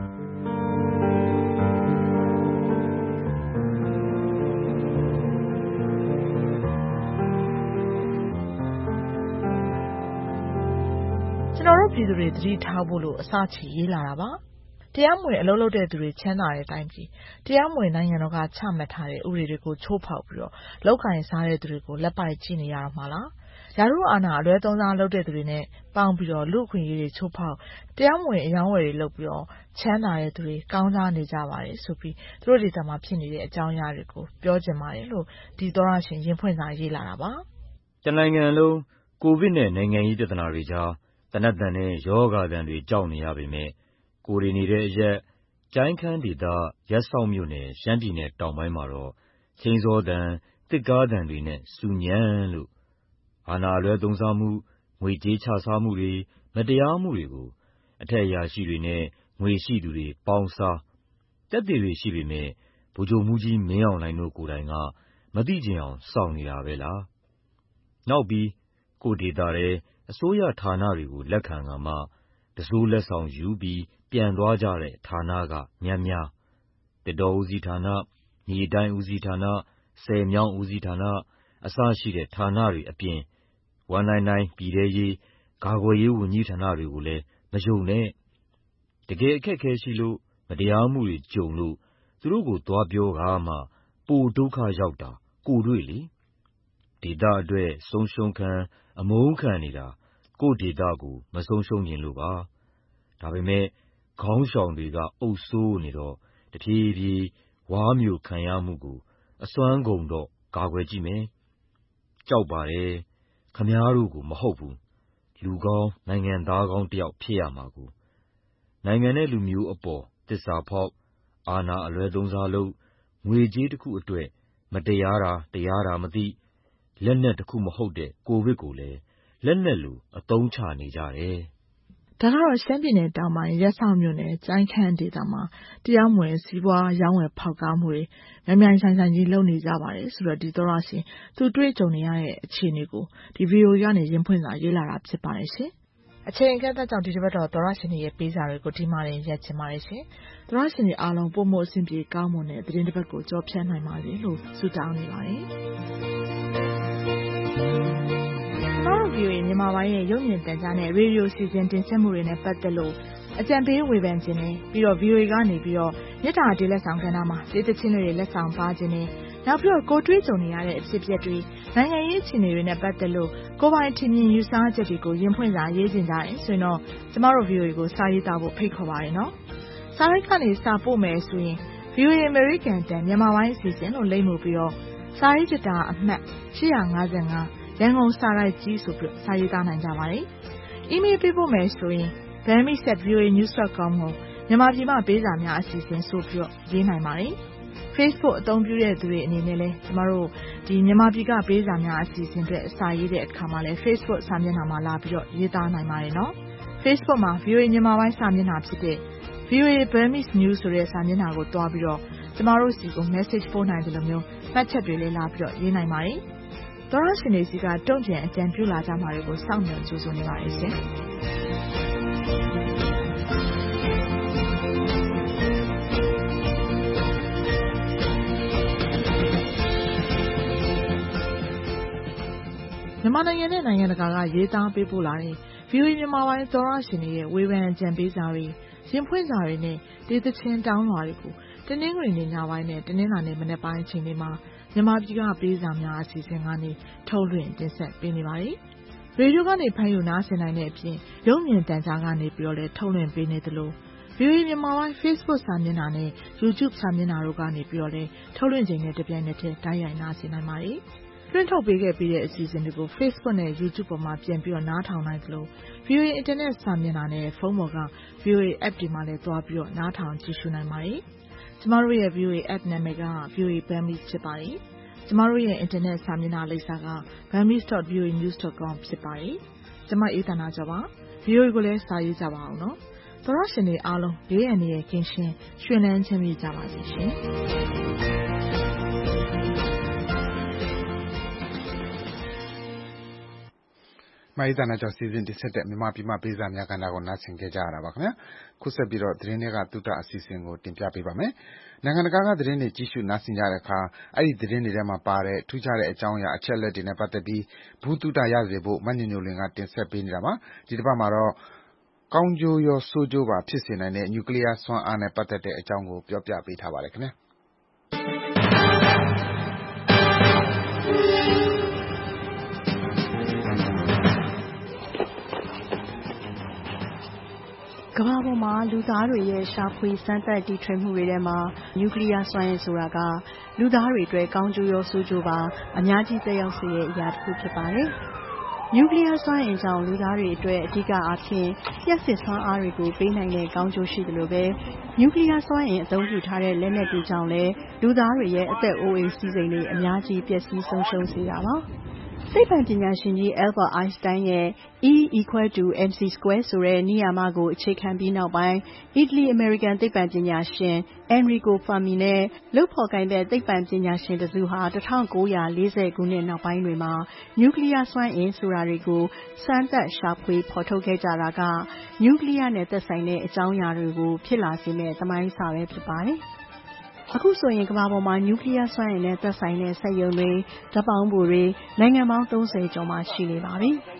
ကျွန်တော်တို့ပြည်သူတွေသတိထားဖို့လို့အစချီရေးလာတာပါတရားမဝင်အလုပ်လုပ်တဲ့သူတွေချမ်းသာတဲ့အတိုင်းပြည်တရားမဝင်နိုင်ငံတော်ကချမှတ်ထားတဲ့ဥပဒေတွေကိုချိုးဖောက်ပြီးတော့လောက်ကိုင်စားတဲ့သူတွေကိုလက်ပိုက်ကြည့်နေရတာမှလားရာထူးအာဏာအလွဲသုံးစားလုပ်တဲ့သူတွေနဲ့ပေါင်းပြီးတော့လူ့အခွင့်အရေးတွေချိုးဖောက်တရားမဝင်အယောင်းဝယ်တွေလုပ်ပြီးတော့ချမ်းသာတဲ့သူတွေကောင်းစားနေကြပါတယ်ဆိုပြီးသူတို့ဒေသမှာဖြစ်နေတဲ့အကြောင်းအရာတွေကိုပြောချင်ပါတယ်လို့ဒီသောရရှင်ရင်ဖွင့်စာရေးလာတာပါတနိုင်ငံလုံးကိုဗစ်နဲ့နိုင်ငံရေးပြဿနာတွေကြားတနတ်တန်နဲ့ယောဂါတန်တွေကြောက်နေရပေမဲ့ကိုရီနေတဲ့အရက်ကျိုင်းခမ်းဒေသရက်ဆောက်မြို့နယ်ရှမ်းပြည်နယ်တောင်ပိုင်းမှာတော့ချင်းစောတန်တစ်ကားတန်တွေနဲ့စူညံလို့အာဏာလွဲသုံးစားမှုငွေကြေးချစားမှုတွေမတရားမှုတွေကိုအထက်အရာရှိတွေနဲ့ငွေရှိသူတွေပေါင်းစားတက်တွေရှိပေမဲ့ဗိုလ်ချုပ်မှုကြီးမင်းအောင်လှိုင်တို့ကိုယ်တိုင်ကမသိချင်အောင်စောင့်နေတာပဲလားနောက်ပြီးကိုဒေတာတဲ့အစိုးရဌာနတွေကိုလက်ခံကမှတစိုးလက်ဆောင်ယူပြီးပြန်သွားကြတဲ့ဌာနကများတစ်တော်ဦးစီးဌာနမြေတိုင်းဦးစီးဌာနဆယ်မြောင်းဦးစီးဌာနအစရှိတဲ့ဌာနတွေအပြင်199ပြည်ထဲရေးကာကွယ်ရေးဝန်ကြီးဌာနတွေကိုလည်းမယုံနဲ့။တကယ်အခက်အခဲရှိလို့မတရားမှုတွေကြုံလို့သူတို့ကိုသွားပြောကာမှပိုဒုက္ခရောက်တာကိုယ်တွေ့လေ။ဒေသအတွက်ဆုံးရှုံးခံအမုန်းခံနေတာကိုယ့်ဒေသကိုမဆုံးရှုံးချင်လို့ပါ။ဒါပေမဲ့ခေါင်းဆောင်တွေကအုပ်စိုးနေတော့တဖြည်းဖြည်းဝါးမျိုခံရမှုကိုအစွမ်းကုန်တော့ကာကွယ်ကြည့်မယ်။ကြောက်ပါတယ်။ခင်ဗျားတို့ကိုမဟုတ်ဘူး။လူကောင်းနိုင်ငံသားကောင်းတစ်ယောက်ဖြစ်ရမှာကို။နိုင်ငံနဲ့လူမျိုးအပေါ်သစ္စာဖောက်အာဏာအလွဲသုံးစားလုပ်ငွေကြေးတစ်ခုအတွက်မတရားတာတရားတာမသိလက်နက်တစ်ခုမဟုတ်တဲ့ကိုဗစ်ကိုလည်းလက်နက်လိုအသုံးချနေကြတယ်။ဒါကတော့ရှမ်းပြည်နယ်တောင်ပိုင်းရပ်စောက်မြို့နယ်ကျိုင်းခမ်းဒေသမှာတရားမဝင်စီးပွားရောင်းဝယ်ဖောက်ကားမှုတွေမြိုင်ဆိုင်ကြီးလုပ်နေကြပါတယ်ဆိုတော့ဒီသောရရှင်သူတွေ့ကြုံနေရတဲ့အခြေအနေကိုဒီဗီဒီယိုကနေရင်ဖွင့်စာရေးလာတာဖြစ်ပါတယ်ရှင်။အချိန်ကန့်သတ်ကြောင့်ဒီတစ်ပတ်တော့သောရရှင်တွေရဲ့ပေးစာတွေကိုဒီမှာရင်ရက်ချင်ပါတယ်ရှင်။သောရရှင်တွေအားလုံးပုံမအဆင်ပြေကောင်းမွန်တဲ့သတင်းတစ်ပတ်ကိုကြော်ဖြတ်နိုင်ပါစေလို့ဆုတောင်းနေပါတယ်။ဗီအိုအေမြန်မာပိုင်းရဲ့ရုပ်မြင်သံကြားနဲ့ရေဒီယိုစီစဉ်တင်ဆက်မှုတွေနဲ့ပတ်သက်လို့အကြံပေးဝေဖန်ခြင်းနဲ့ပြီးတော့ VOA ကနေပြီးတော့မြစ်တာဒေလက်ဆောင်ကဏ္ဍမှာဒေသချင်းတွေလက်ဆောင်ပါခြင်းနဲ့နောက်ပြီးတော့ကိုတွေးကြုံနေရတဲ့အဖြစ်အပျက်တွေနိုင်ငံရေးအခြေအနေတွေနဲ့ပတ်သက်လို့ကိုယ်ပိုင်ထင်မြင်ယူဆချက်တွေကိုရင်ဖွင့်စာရေးခြင်းကြတယ်ဆိုရင်တော့ကျမတို့ VOA ကိုစာရေးသားဖို့ဖိတ်ခေါ်ပါရနော်။စာရိုက်ကနေစာပို့မယ်ဆိုရင် VOA American တန်မြန်မာပိုင်းအစီအစဉ်လို့လိမ့်မှုပြီးတော့စာရေးကြတာအမှတ်855ရန်ကုန်စာရိုက်ကြီးဆိုပြီးစာရေးသားနိုင်ကြပါတယ်။ အီးမေးလ်ပေးပို့မယ်ဆိုရင် burmese@voanews.com ကိုမြန်မာပြည်မှာပေးစာများအစီအစဉ်ဆိုပြီးရေးနိုင်ပါတယ်။ Facebook အသုံးပြုတဲ့သူတွေအနေနဲ့လည်းကျမတို့ဒီမြန်မာပြည်ကပေးစာများအစီအစဉ်တွေစာရေးတဲ့အခါမှာလည်း Facebook စာမျက်နှာမှာလာပြီးတော့ရေးသားနိုင်ပါတယ်နော်။ Facebook မှာ VOA မြန်မာပိုင်းစာမျက်နှာဖြစ်တဲ့ VOA Burmese News ဆိုတဲ့စာမျက်နှာကိုတွားပြီးတော့ကျမတို့စီကို message ပို့နိုင်တယ်လို့မျိုးမှတ်ချက်တွေလည်းလာပြီးတော့ရေးနိုင်ပါတယ်။သောရရှင်တွေစီကတုံ့ပြန်အကြံပြုလာကြမှာတွေကိုစောင့်မျှော်ကြိုးစားနေပါတယ်ရှင်။မြန်မာနိုင်ငံနဲ့နိုင်ငံတကာကရေးသားပေးပို့လာတဲ့ VOA မြန်မာပိုင်းသောရရှင်တွေရဲ့ဝေဖန်အကြံပေးစာတွေရင်ဖွင့်စာတွေနဲ့ဒေသချင်းတောင်းလွှာတွေကိုတနင်္ဂနွေနေ့ညပိုင်းနဲ့တနင်္လာနေ့မနက်ပိုင်းအချိန်တွေမှာမြန်မာပြည်ကပေးစာများအစီအစဉ်ကနေထုတ်လွှင့်တင်ဆက်ပေးနေပါတယ်။ရေဒီယိုကနေဖမ်းယူနားဆင်နိုင်တဲ့အပြင်ရုပ်မြင်သံကြားကနေပြီးတော့လည်းထုတ်လွှင့်ပေးနေသလို VOA မြန်မာပိုင်း Facebook စာမျက်နှာနဲ့ YouTube စာမျက်နှာတို့ကနေပြီးတော့လည်းထုတ်လွှင့်ချိန်နဲ့တပြိုင်နက်တည်းတိုက်ရိုက်နားဆင်နိုင်ပါတယ်။လွှင့်ထုတ်ပေးခဲ့ပြီးတဲ့အစီအစဉ်တွေကို Facebook နဲ့ YouTube ပေါ်မှာပြန်ပြီးတော့နားထောင်နိုင်သလို VOA Internet စာမျက်နှာနဲ့ဖုန်းပေါ်က VOA App တွေမှာလည်းသွားပြီးတော့နားထောင်ကြည့်ရှုနိုင်ပါတယ်။ကျမတို့ရဲ့ VOA App နာမည်က VOA Burmese ဖြစ်ပါတယ်။ကျမတို့ရဲ့ Internet စာမျက်နှာလိပ်စာက burmese.voanews.com ဖြစ်ပါတယ်။ကျမအေးသန္တာကျော်ပါ။ VOA ကိုလည်းစာရေးကြပါအောင်နော်။သောရရှင်တွေအားလုံးဘေးအန္တရာယ်ကင်းရှင်းရွှင်လန်းချမ်းမြေ့ကြပါစေရှင်။မအေးသန္တာကျော်စီစဉ်တင်ဆက်တဲ့မြန်မာပြည်မှာပေးစာများကဏ္ဍကိုနားဆင်ကြရတာပါခင်ဗျာ။ခုဆက်ပြီးတော့သတင်းတွေကသုတအစီအစဉ်ကိုတင်ပြပေးပါမယ်။နိုင်ငံတကာကသတင်းတွေကြည့်ရှုနားဆင်ကြတဲ့အခါအဲ့ဒီသတင်းတွေထဲမှာပါတဲ့ထူးခြားတဲ့အကြောင်းအရာအချက်အလက်တွေနဲ့ပတ်သက်ပြီးဘူးသုတရစေဖို့မညို့ညို့လင်ကတင်ဆက်ပေးနေတာပါ။ဒီတစ်ပတ်မှာတော့ကောင်းကျိုးရောဆိုးကျိုးပါဖြစ်စေနိုင်တဲ့နျူကလ িয়ার စွမ်းအားနဲ့ပတ်သက်တဲ့အကြောင်းကိုပြောပြပေးထားပါတယ်ခင်ဗျာ။ကမ္ဘာပေါ်မှာလူသားတွေရဲ့ရှာဖွေစမ်းသပ်တီထွင်မှုတွေထဲမှာနျူကလ িয়ার စွမ်းအင်ဆိုတာကလူသားတွေအတွက်ကောင်းကျိုးရောဆိုးကျိုးပါအများကြီးသက်ရောက်စေတဲ့အရာတစ်ခုဖြစ်ပါတယ်။နျူကလ িয়ার စွမ်းအင်ကြောင့်လူသားတွေအတွက်အဓိကအားဖြင့်လျှပ်စစ်စွမ်းအားတွေကိုပေးနိုင်တဲ့ကောင်းကျိုးရှိသလိုပဲနျူကလ িয়ার စွမ်းအင်အသုံးပြုထားတဲ့လက်နက်တွေကြောင့်လည်းလူသားတွေရဲ့အသက်အိုးအိမ်စည်းစိမ်တွေအများကြီးပျက်စီးဆုံးရှုံးစေတာပါ။သိပ္ပံပညာရှင်ကြီး Albert Einstein ရဲ့ E=mc² ဆိုတဲ့နည်းယာမကိုအခြေခံပြီးနောက်ပိုင်းအီတလီ-အမေရိကန်သိပ္ပံပညာရှင် Enrico Fermi နဲ့လုပ်ဖော်ကိုင်ဖက်သိပ္ပံပညာရှင်တစုဟာ1940ခုနှစ်နောက်ပိုင်းတွေမှာနျူကလ িয়ার စွမ်းအင်ဆိုတာတွေကိုစမ်းသပ်ရှာဖွေဖော်ထုတ်ခဲ့ကြတာကနျူကလ িয়ার နဲ့သက်ဆိုင်တဲ့အကြောင်းအရာတွေကိုဖြစ်လာစေမယ့်သမိုင်းစာပဲဖြစ်ပါတယ်။အခုဆိုရင်ကမ္ဘာပေါ်မှာနျူကလ িয়ার စွမ်းအင်နဲ့သက်ဆိုင်တဲ့စက်ရုံတွေဓာတ်ပေါင်းဖိုတွေနိုင်ငံပေါင်း30ကျော်မှာရှိနေပါပြီ။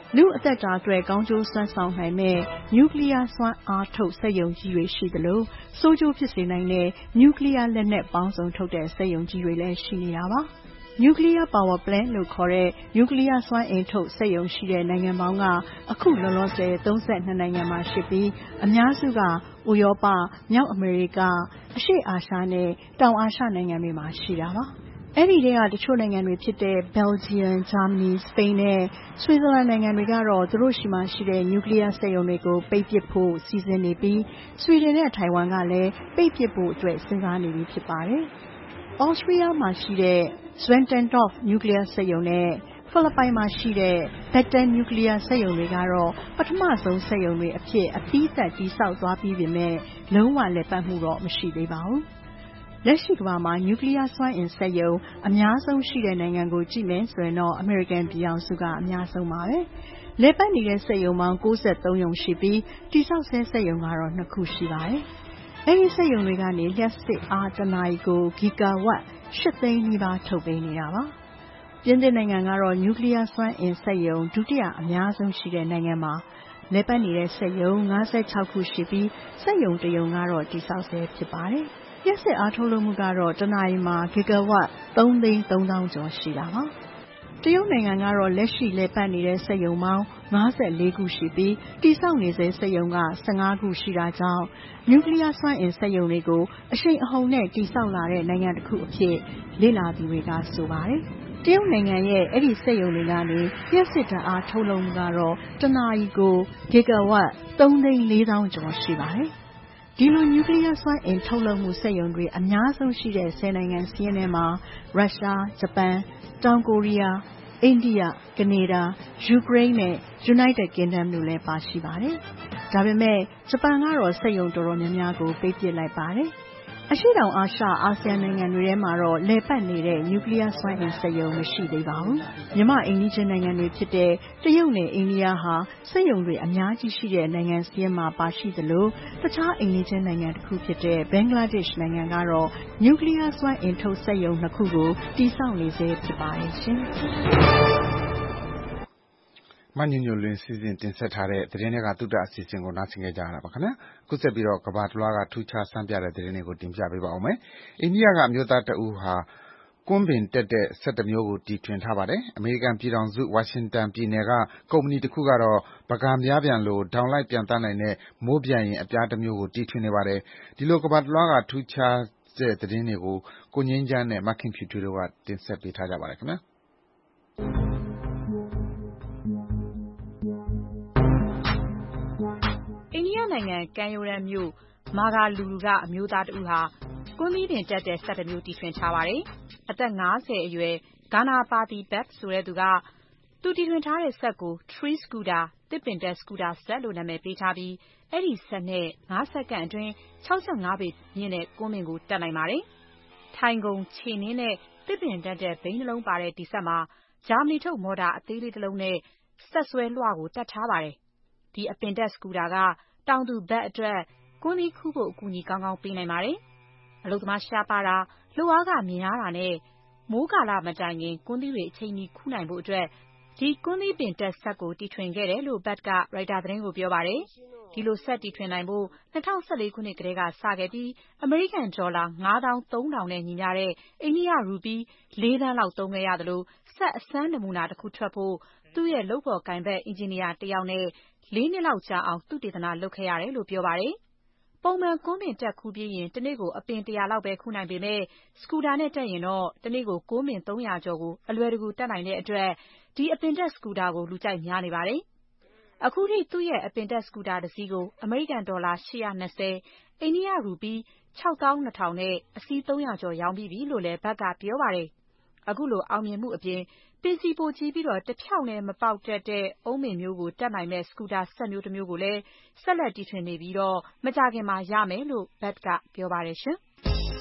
လူ့အသက်တာအတွက်ကောင်းကျိုးစွမ်းဆောင်နိုင်မယ့်နျူကလ িয়ার စွမ်းအားထုတ်စက်ရုံကြီးတွေရှိသလိုဆိုးကျိုးဖြစ်စေနိုင်တဲ့နျူကလ িয়ার လက်နက်ပေါင်းစုံထုတ်တဲ့စက်ရုံကြီးတွေလည်းရှိနေတာပါ။ Nuclear Power Plant လို့ခေါ်တဲ့နျူကလ িয়ার စွမ်းအင်ထုတ်စက်ရုံရှိတဲ့နိုင်ငံပေါင်းကအခုလောလောဆယ်32နိုင်ငံမှာရှိပြီးအများစုကဥရောပ၊မြောက်အမေရိကအရှေ့အာရှနဲ့တောင်အာရှနိုင်ငံတွေမှာရှိတာပါ။အဲဒီထဲကတချို့နိုင်ငံတွေဖြစ်တဲ့ Belgium, Germany, Spain နဲ့ Switzerland နိုင်ငံတွေကတော့သူတို့ရှိမှရှိတဲ့နျူကလ িয়ার စက်ရုံတွေကိုပိတ်ပစ်ဖို့စီစဉ်နေပြီး Sweden နဲ့ Taiwan ကလည်းပိတ်ပစ်ဖို့အတွက်စဉ်းစားနေပြီဖြစ်ပါတယ်။ Austria မှာရှိတဲ့ Zwentendorf နျူကလ িয়ার စက်ရုံနဲ့ဖိလစ်ပိုင်မှာရှိတဲ့ Bataan နျူကလ িয়ার စက်ရုံတွေကတော့ပထမဆုံးစက်ရုံတွေအဖြစ်အပြီးသတ်တည်ဆောက်သွားပြီးပေမဲ့လုံးဝလည်ပတ်မှုတော့မရှိသေးပါဘူး။လက်ရှိကမ္ဘာမှာနျူကလ িয়ার စွမ်းအင်စက်ရုံအများဆုံးရှိတဲ့နိုင်ငံကိုကြည့်မယ်ဆိုရင်တော့အမေရိကန်ပြည်ထောင်စုကအများဆုံးပါပဲ။လည်ပတ်နေတဲ့စက်ရုံပေါင်း93ရုံရှိပြီးတည်ဆောက်ဆဲစက်ရုံကတော့2ခုရှိပါတယ်။အဲဒီစက်ရုံတွေကနေလျှပ်စစ်အားတစ်နာရီကိုဂီကာဝပ်8သိန်းနီးပါးထုတ်ပေးနေတာပါ။ပြင်သစ်နိုင်ငံကတော့နျူကလ িয়ার စွမ်းအင်စက်ရုံဒုတိယအများဆုံးရှိတဲ့နိုင်ငံမှာလည်ပတ်နေတဲ့စက်ရုံ56ခုရှိပြီးစက်ရုံတစ်ရုံကတော့တည်ဆောက်ဆဲဖြစ်ပါတယ်။လျှပ်စစ်အားထုတ်လုပ်မှုကတော့တစ်နာရီမှာဂီကာဝပ်3,300,000 ကျော်ရှိတာပါ။တရုတ်နိုင်ငံကတော့လက်ရှိလည်ပတ်နေတဲ့စက်ရုံပေါင်း54ခုရှိပြီးတည်ဆောက်နေဆဲစက်ရုံက15ခုရှိတာကြောင့်နျူကလ িয়ার စွမ်းအင်စက်ရုံတွေကိုအရှိန်အဟုန်နဲ့တည်ဆောက်လာတဲ့နိုင်ငံတစ်ခုအဖြစ်လေ့လာသူတွေကဆိုပါတယ်။တရုတ်နိုင်ငံရဲ့အဲဒီစက်ရုံတွေကနေလျှပ်စစ်ဓာတ်အားထုတ်လုပ်မှုကတော့တစ်နာရီကိုဂီကာဝပ်3,400,000 ကျော်ရှိပါတယ်။ဒီလိုနျူကလ িয়ার စွမ်းအင်ထုတ်လုပ်မှုစက်ရုံတွေအများဆုံးရှိတဲ့10နိုင်ငံစာရင်းထဲမှာရုရှား၊ဂျပန်၊တောင်ကိုရီးယား၊အိန္ဒိယ၊ကနေဒါ၊ယူကရိန်းနဲ့ United Kingdom တို့လည်းပါရှိပါတယ်။ဒါပေမဲ့ဂျပန်ကတော့စက်ရုံတော်တော်များများကိုပိတ်ပစ်လိုက်ပါတယ်။အရှေ့တောင်အာရှအာဆီယံနိုင်ငံတွေထဲမှာတော့လည်ပတ်နေတဲ့နျူကလ িয়ার စွမ်းအင်စက်ရုံမရှိသေးပါဘူး။မြန်မာအိမ်နီးချင်းနိုင်ငံတွေဖြစ်တဲ့တရုတ်နဲ့အိန္ဒိယဟာစက်ရုံတွေအများကြီးရှိတဲ့နိုင်ငံစာရင်းမှာပါရှိသလိုတခြားအိမ်နီးချင်းနိုင်ငံတစ်ခုဖြစ်တဲ့ဘင်္ဂလားဒေ့ရှ်နိုင်ငံကတော့နျူကလ িয়ার စွမ်းအင်ထုတ်စက်ရုံ2ခုကိုတည်ဆောက်နေဆဲဖြစ်ပါတယ်ရှင်။မညညလွင်စီစဉ်တင်ဆက်ထားတဲ့သတင်းတွေကသုတအစီအစဉ်ကိုနားဆင်ကြရတာပါခင်ဗျာအခုဆက်ပြီးတော့ကဘာတလွှားကထူးခြားစမ်းပြတဲ့သတင်းတွေကိုတင်ပြပေးပါဦးမယ်အိန္ဒိယကအမျိုးသားတဦးဟာကွန်းပင်တက်တဲ့စက်တစ်မျိုးကိုတီထွင်ထားပါတယ်အမေရိကန်ပြည်ထောင်စုဝါရှင်တန်ပြည်နယ်ကကုမ္ပဏီတစ်ခုကတော့ပကာများပြန်လို့ဒေါင်လိုက်ပြန်တန်းနိုင်တဲ့မိုးပြန်ရင်အပြားတစ်မျိုးကိုတီထွင်နေပါတယ်ဒီလိုကဘာတလွှားကထူးခြားတဲ့သတင်းတွေကိုကိုငင်းချမ်းနဲ့မခင်ဖြူထွေးတို့ကတင်ဆက်ပေးထားကြပါတယ်ခင်ဗျာအိန္ဒိယနိုင်ငံကမ်းရိုးတန်းမြို့မာဂါလူရူကအမျိုးသားတဦးဟာကွန်းသီးပင်တက်တဲ့စက်တစ်မျိုးတီထွင်ထားပါတယ်။အသက်50အရွယ်ဂါနာပါတီဘက်ဆိုတဲ့သူကသူတီထွင်ထားတဲ့စက်ကို Tree Scooter သစ်ပင်တက်စကူတာစက်လို့နာမည်ပေးထားပြီးအဲဒီစက်နဲ့5စက္ကန့်အတွင်း65ပေမြင့်တဲ့ကွန်းပင်ကိုတက်နိုင်ပါတယ်။ထိုင်ကုန်ခြေနင်းနဲ့သစ်ပင်တက်တဲ့ဘိန်းနှလုံးပါတဲ့ဒီစက်မှာဂျာမနီထုတ်မော်တာအသေးလေးတစ်လုံးနဲ့စက်ဆွဲလွှကိုတက်ထားပါတယ်။ဒီအပင်တက်စကူတာကတောင်သူဘက်အတွက်ကွန်းသီးခူးဖို့အကူအညီကောင်းကောင်းပေးနိုင်ပါတယ်။အလုပ်သမားရှားပါတာလုပ်အားခများတာနဲ့မိုးကာလမတိုင်ခင်ကွန်းသီးတွေအချိန်မီခူးနိုင်ဖို့အတွက်ဒီကွန်းသီးပင်တက်စက်ကိုတီထွင်ခဲ့တယ်လို့ဘက်ကရိုက်တာသတင်းကိုပြောပါတယ်။ဒီလိုစက်တီထွင်နိုင်ဖို့2014ခုနှစ်ကတည်းကစခဲ့ပြီးအမေရိကန်ဒေါ်လာ93,000နဲ့ညီမျှတဲ့အိန္ဒိယရူပီး4သန်းလောက်သုံးခဲ့ရသလိုစက်အစမ်းနမူနာတစ်ခုထွက်ဖို့သူ့ရဲ့လုပ်ဖော်ကိုင်ဘက်အင်ဂျင်နီယာတစ်ယောက်နဲ့4နှစ်လောက်ကြာအောင်သုတေသနလုပ်ခဲ့ရတယ်လို့ပြောပါတယ်။ပုံမှန်ကွန်းပင်တက်ခူးပြီးရင်တစ်နေ့ကိုအပင်100လောက်ပဲခူးနိုင်ပေမဲ့စကူတာနဲ့တက်ရင်တော့တစ်နေ့ကိုကွန်းပင်300ကျော်ကိုအလွယ်တကူတက်နိုင်တဲ့အတွက်ဒီအပင်တက်စကူတာကိုလူကြိုက်များနေပါတယ်။အခုထိသူ့ရဲ့အပင်တက်စကူတာတစ်စီးကိုအမေရိကန်ဒေါ်လာ820အိန္ဒိယရူပီး62,000နဲ့အစီး300ကျော်ရောင်းပြီးပြီလို့လည်းဘက်ကပြောပါတယ်။အခုလိုအောင်မြင်မှုအပြင်ပင်စီပိုကြီးပြီးတော့တစ်ဖြောင့်နဲ့မပေါက်တတ်တဲ့အုံးပင်မျိုးကိုတက်နိုင်မဲ့စကူတာစက်မျိုးတစ်မျိုးကိုလည်းဆက်လက်တီထွင်နေပြီးတော့မကြာခင်မှာရမယ်လို့ဘက်ကပြောပါတယ်ရှင်။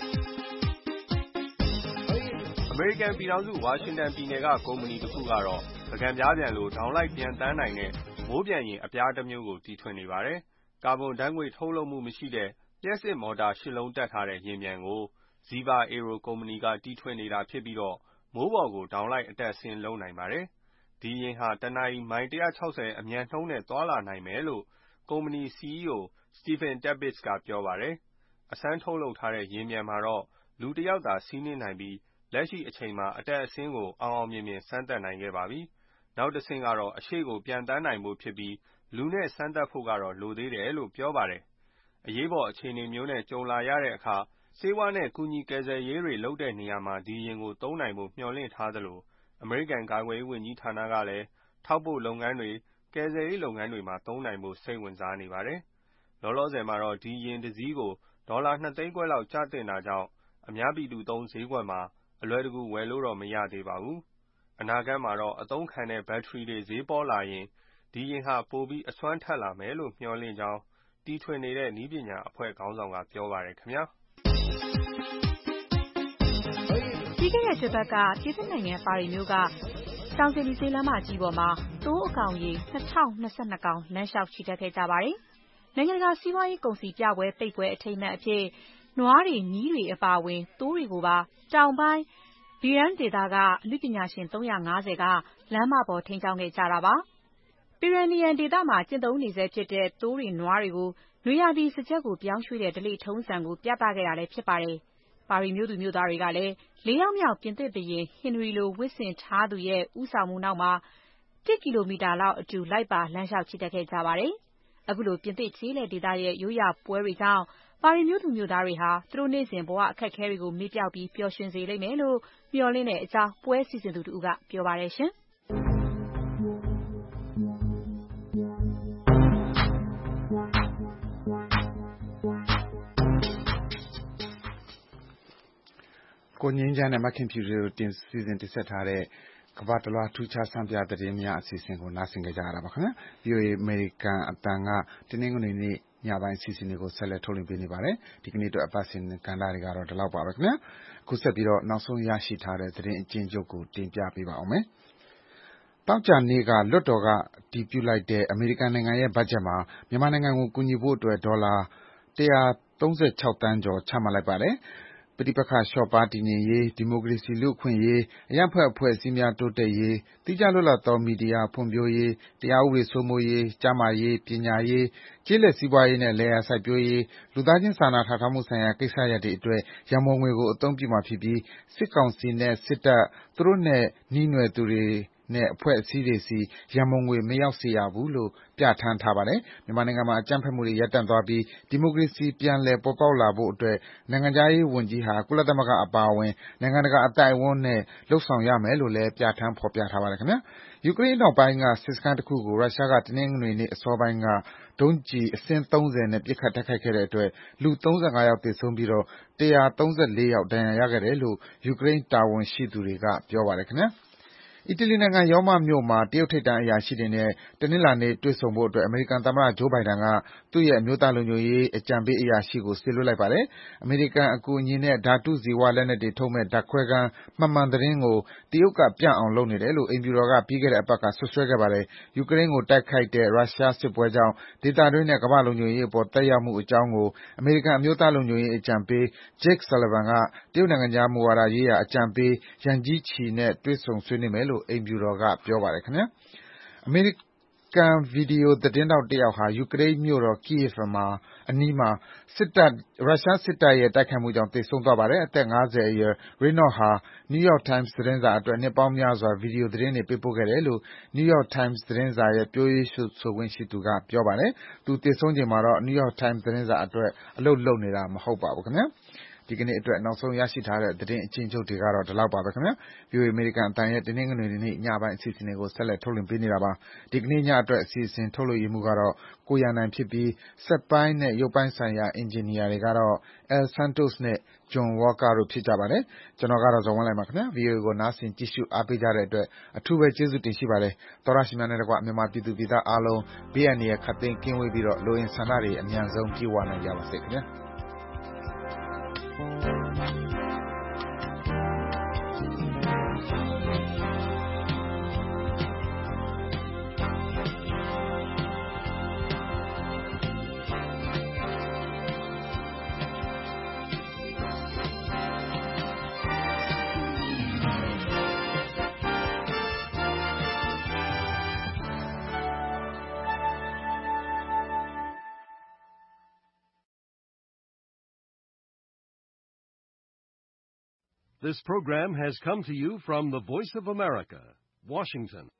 အမေရိကန်ပြည်ထောင်စုဝါရှင်တန်ပြည်နယ်ကကုမ္ပဏီတစ်ခုကတော့ပကံပြားပြန်လို့ဒေါင်လိုက်ပြန်တန်းနိုင်တဲ့မိုးပြန်ရင်အပြားတစ်မျိုးကိုတီထွင်နေပါတယ်။ကာဗွန်ဓာတ်ငွေ့ထုတ်လုပ်မှုမရှိတဲ့လျှပ်စစ်မော်တာ8လုံးတက်ထားတဲ့ယာဉ်ပျံကို Ziva Aero ကုမ္ပဏီကတီထွင်နေတာဖြစ်ပြီးတော့မိုးပေါ်ကိုဒေါင်လိုက်အတက်ဆင်းလုပ်နိုင်ပါတယ်။ဒီယာဉ်ဟာတနာရီမိုင်160အမြန်နှုန်းနဲ့သွားလာနိုင်မယ်လို့ကုမ္ပဏီ CEO Stephen Teppich ကပြောပါတယ်။အစမ်းထုတ်လုပ်ထားတဲ့ယာဉ်ပျံမှာတော့လူတစ်ယောက်သာစီးနင်းနိုင်ပြီးလက်ရှိအချိန်မှာအတက်အဆင်းကိုအောင်မြင်မြင်စမ်းသပ်နိုင်ခဲ့ပါပြီ။နောက်တစ်ဆင့်ကတော့အရှိကိုပြန်တန်းနိုင်ဖို့ဖြစ်ပြီးလူနဲ့စမ်းသပ်ဖို့ကတော့လိုသေးတယ်လို့ပြောပါတယ်။အရေးပေါ်အခြေအနေမျိုးနဲ့ကြုံလာရတဲ့အခါဆေးဝါးနဲ့ကူညီကယ်ဆယ်ရေးတွေလုပ်တဲ့နေရာမှာဒီယာဉ်ကိုသုံးနိုင်ဖို့မျှော်လင့်ထားသလိုအမေရိကန်ကာကွယ်ရေးဝန်ကြီးဌာနကလည်းထောက်ပို့လုပ်ငန်းတွေကယ်ဆယ်ရေးလုပ်ငန်းတွေမှာသုံးနိုင်ဖို့စိတ်ဝင်စားနေပါတယ်။လောလောဆယ်မှာတော့ဒီယာဉ်တစ်စီးကိုဒေါ်လာ2 သိန်းခွဲလောက်ကျသင့်တာကြောင့်အများပြည်သူသုံးဈေးကွက်မှာအလွယ်တကူဝယ်လို့တော့မရသေးပါဘူး။အနာဂတ်မှာတော့အသုံးခံတဲ့ဘက်ထရီတွေဈေးပေါလာရင်ဒီယာဉ်ဟာပိုပြီးအစွမ်းထက်လာမယ်လို့မျှော်လင့်ကြောင်းတီထွင်နေတဲ့နည်းပညာအဖွဲ့ခေါင်းဆောင်ကပြောပါတယ်ခင်ဗျာပြီးခဲ့တဲ့တစ်ပတ်ကပြည်ပနိုင်ငံပါရီမြို့ကတောင်ဇီလီဈေးလမ်းမကြီးပေါ်မှာသိုးအကောင်ရေ2022ကောင်လမ်းလျှောက်ချီတက်ခဲ့ကြပါတယ်။နိုင်ငံတကာစီးပွားရေးကုန်စည်ပြပွဲပိတ်ပွဲအထိမ်းအမှတ်အဖြစ်နွားတွေမြီးတွေအပါအဝင်သိုးတွေကိုပါတောင်ပိုင်းဗီရန်ဒေသကအမှုပညာရှင်350ကလမ်းမပေါ်ထိန်းချောင်းခဲ့ကြတာပါ။ပီရန်နီယန်ဒေသမှာကျင့်သုံးနေဆဲဖြစ်တဲ့သိုးတွေနွားတွေကိုနွေရာသီစကြက်ကိုပြောင်းရွှေ့တဲ့ဓလေ့ထုံးစံကိုပြသခဲ့တာလည်းဖြစ်ပါတယ်။ပါရီမြို့သူမြို့သားတွေကလည်း၄ ယောက်မြောက်ပြင်သစ်ဘုရင်ဟင်နရီလိုဝတ်ဆင်ထားသူရဲ့ဦးဆောင်မှုနောက်မှာ1 ကီလိုမီတာလောက်အတူလိုက်ပါလမ်းလျှောက်ချီတက်ခဲ့ကြပါတယ်။အခုလိုပြင်သစ်ကျေးလက်ဒေသရဲ့ရိုးရာပွဲတွေကြောင့်ပါရီမြို့သူမြို့သားတွေဟာသူတို့နေ့စဉ်ဘဝအခက်အခဲတွေကိုမေ့ပျောက်ပြီးပျော်ရွှင်စေလိမ့်မယ်လို့မျှော်လင့်တဲ့အကြောင်းပွဲစီစဉ်သူတဦးကပြောပါတယ်ရှင်။ကိုငြိမ်းချမ်းနဲ့မခင်ဖြူတို့စီစဉ်တင်ဆက်ထားတဲ့ကမ္ဘာတလွှားထူးခြားဆန်းပြသတင်းများအစီအစဉ်ကိုနားဆင်ကြရတာပါခင်ဗျာ။ VOA အမေရိကန်အသံကတင်းနှင်းကနေနေ့ညပိုင်းအစီအစဉ်တွေကိုဆက်လက်ထုတ်လွှင့်ပေးနေပါတယ်။ဒီကနေ့အတွက်အပတ်စဉ်ကဏ္ဍတွေကတော့ဒီလောက်ပါပဲခင်ဗျာ။အခုဆက်ပြီးတော့နောက်ဆုံးရရှိထားတဲ့သတင်းအကျဉ်းချုပ်ကိုတင်ပြပေးပါအောင်မယ်။တောက်ကြနေ့ကလွတ်တော်ကတည်ပြုလိုက်တဲ့အမေရိကန်နိုင်ငံရဲ့ဘတ်ဂျက်မှာမြန်မာနိုင်ငံကိုကူညီဖို့အတွက်ဒေါ်လာ136သန်းကျော်ချမှတ်လိုက်ပါတယ်။ပဋိပက္ခလျှော့ပါးတည်ငြိမ်ရေး၊ဒီမိုကရေစီလူ့အခွင့်အရေး၊အရပ်ဘက်အဖွဲ့အစည်းများတိုးတက်ရေး၊သီးခြားလွတ်လပ်သောမီဒီယာဖွံ့ဖြိုးရေး၊တရားဥပဒေစိုးမိုးရေး၊ကျန်းမာရေး၊ပညာရေး၊ကျေးလက်စီးပွားရေးနဲ့လယ်ယာစိုက်ပျိုးရေး၊လူသားချင်းစာနာထောက်ထားမှုဆိုင်ရာကိစ္စရပ်တွေအတွက်ရန်ပုံငွေကိုအသုံးပြုမှာဖြစ်ပြီးစစ်ကောင်စီနဲ့စစ်တပ်၊သူတို့နဲ့နှီးနွယ်သူတွေနဲ့အဖွဲ့အစည်းတွေဆီရန်ပုံငွေမရောက်စေရဘူးလို့ပြဌာန်းထားပါတယ်။မြန်မာနိုင်ငံမှာအကြမ်းဖက်မှုတွေရပ်တန့်သွားပြီးဒီမိုကရေစီပြန်လည်ပေါ်ပေါက်လာဖို့အတွက်နိုင်ငံခြားရေးဝန်ကြီးဟာကုလသမဂ္ဂအပါအဝင်နိုင်ငံတကာအသိုက်အဝန်းနဲ့လုပ်ဆောင်ရမယ်လို့လည်းပြဌာန်းဖော်ပြထားပါတယ်ခင်ဗျာ။ယူကရိန်းအနောက်ပိုင်းကစစ်စခန်းတစ်ခုကိုရုရှားကတနင်္ဂနွေနေ့အစောပိုင်းကဒုံးကျည်အစင်း30နဲ့ပစ်ခတ်တိုက်ခိုက်ခဲ့တဲ့အတွက်လူ35ယောက်သေဆုံးပြီး134ယောက်ဒဏ်ရာရခဲ့တယ်လို့ယူကရိန်းတာဝန်ရှိသူတွေကပြောပါတယ်ခင်ဗျာ။အီတလီနိုင်ငံရောမမြို့မှာတရုတ်ထိပ်တန်းအရာရှိတွေနဲ့တနင်္လာနေ့တွေ့ဆုံဖို့အမေရိကန်သမ္မတဂျိုးဘိုင်ဒန်ကသူ့ရဲ့အမျိုးသားလုံခြုံရေးအကြံပေးအရာရှိကိုစေလွှတ်လိုက်ပါတယ်။အမေရိကန်အကူအညီနဲ့ဓါတုဇီဝလက်နက်တွေထုတ်မယ့်ဓါတ်ခွဲခန်းမမှန်သတင်းကိုတရုတ်ကပြန့်အောင်လုပ်နေတယ်လို့အိမ်ဖြူတော်ကပြီးခဲ့တဲ့အပတ်ကစွပ်စွဲခဲ့ပါတယ်။ယူကရိန်းကိုတိုက်ခိုက်တဲ့ရုရှားစစ်ပွဲကြောင့်ဒေသတွင်းနဲ့ကမ္ဘာ့လုံခြုံရေးအပေါ်သက်ရောက်မှုအကြောင်းကိုအမေရိကန်အမျိုးသားလုံခြုံရေးအကြံပေး Jake Sullivan ကတရုတ်နိုင်ငံခြားမူဝါဒရေးရာအကြံပေး Yang Jiechi နဲ့တွေ့ဆုံဆွေးနွေးမယ်လို့အိမ်ဖြူတော်ကပြောပါတယ်ခင်ဗျာ။အမေရိကန်ဗွီဒီယိုသတင်းထောက်တစ်ယောက်ဟာယူကရိန်းမြို့တော် Kyiv အနီးမှာရုရှားစစ်တပ်ရဲ့တိုက်ခိုက်မှုကြောင့်သေဆုံးသွားပါတယ်။အသက်50အရွယ် Renault ဟာ New York Times သတင်းစာအတွက်နှစ်ပေါင်းများစွာဗွီဒီယိုသတင်းတွေပေးပို့ခဲ့တယ်လို့ New York Times သတင်းစာရဲ့ပြောရေးဆိုခွင့်ရှိသူကပြောပါတယ်။သူသေဆုံးချိန်မှာတော့ New York Times သတင်းစာအတွက်အလုပ်လုပ်နေတာမဟုတ်ပါဘူးခင်ဗျာ။ဒီကနေ့အတွက်နောက်ဆုံးရရှိထားတဲ့သတင်းအကျဉ်းချုပ်တွေကတော့ဒီလောက်ပါပဲခင်ဗျာ။ VOA အမေရိကန်အသံရဲ့တနင်္ဂနွေနေ့ညပိုင်းအစီအစဉ်တွေကိုဆက်လက်ထုတ်လွှင့်ပေးနေတာပါ။ဒီကနေ့ညအတွက်အစီအစဉ်ထုတ်လွှင့်ရေးမှူးကတော့ကိုရန်နိုင်ဖြစ်ပြီးစက်ပိုင်းနဲ့ရုပ်ပိုင်းဆိုင်ရာအင်ဂျင်နီယာတွေကတော့ Al Santos နဲ့ John Walker တို့ဖြစ်ကြပါတယ်။ကျွန်တော်ကတော့ဇော်ဝင်းလှိုင်ပါခင်ဗျာ။ VOA ကိုနားဆင်ကြည့်ရှုအားပေးကြတဲ့အတွက်အထူးပဲကျေးဇူးတင်ရှိပါတယ်။သောရရှိများနဲ့တကွမြန်မာပြည်သူပြည်သားအားလုံးဘေးအန္တရာယ်ခတ်သိမ်းကင်းဝေးပြီးလိုအင်ဆန္ဒတွေအမြန်ဆုံးပြည့်ဝနိုင်ကြပါစေခင်ဗျာ။ This program has come to you from the Voice of America, Washington.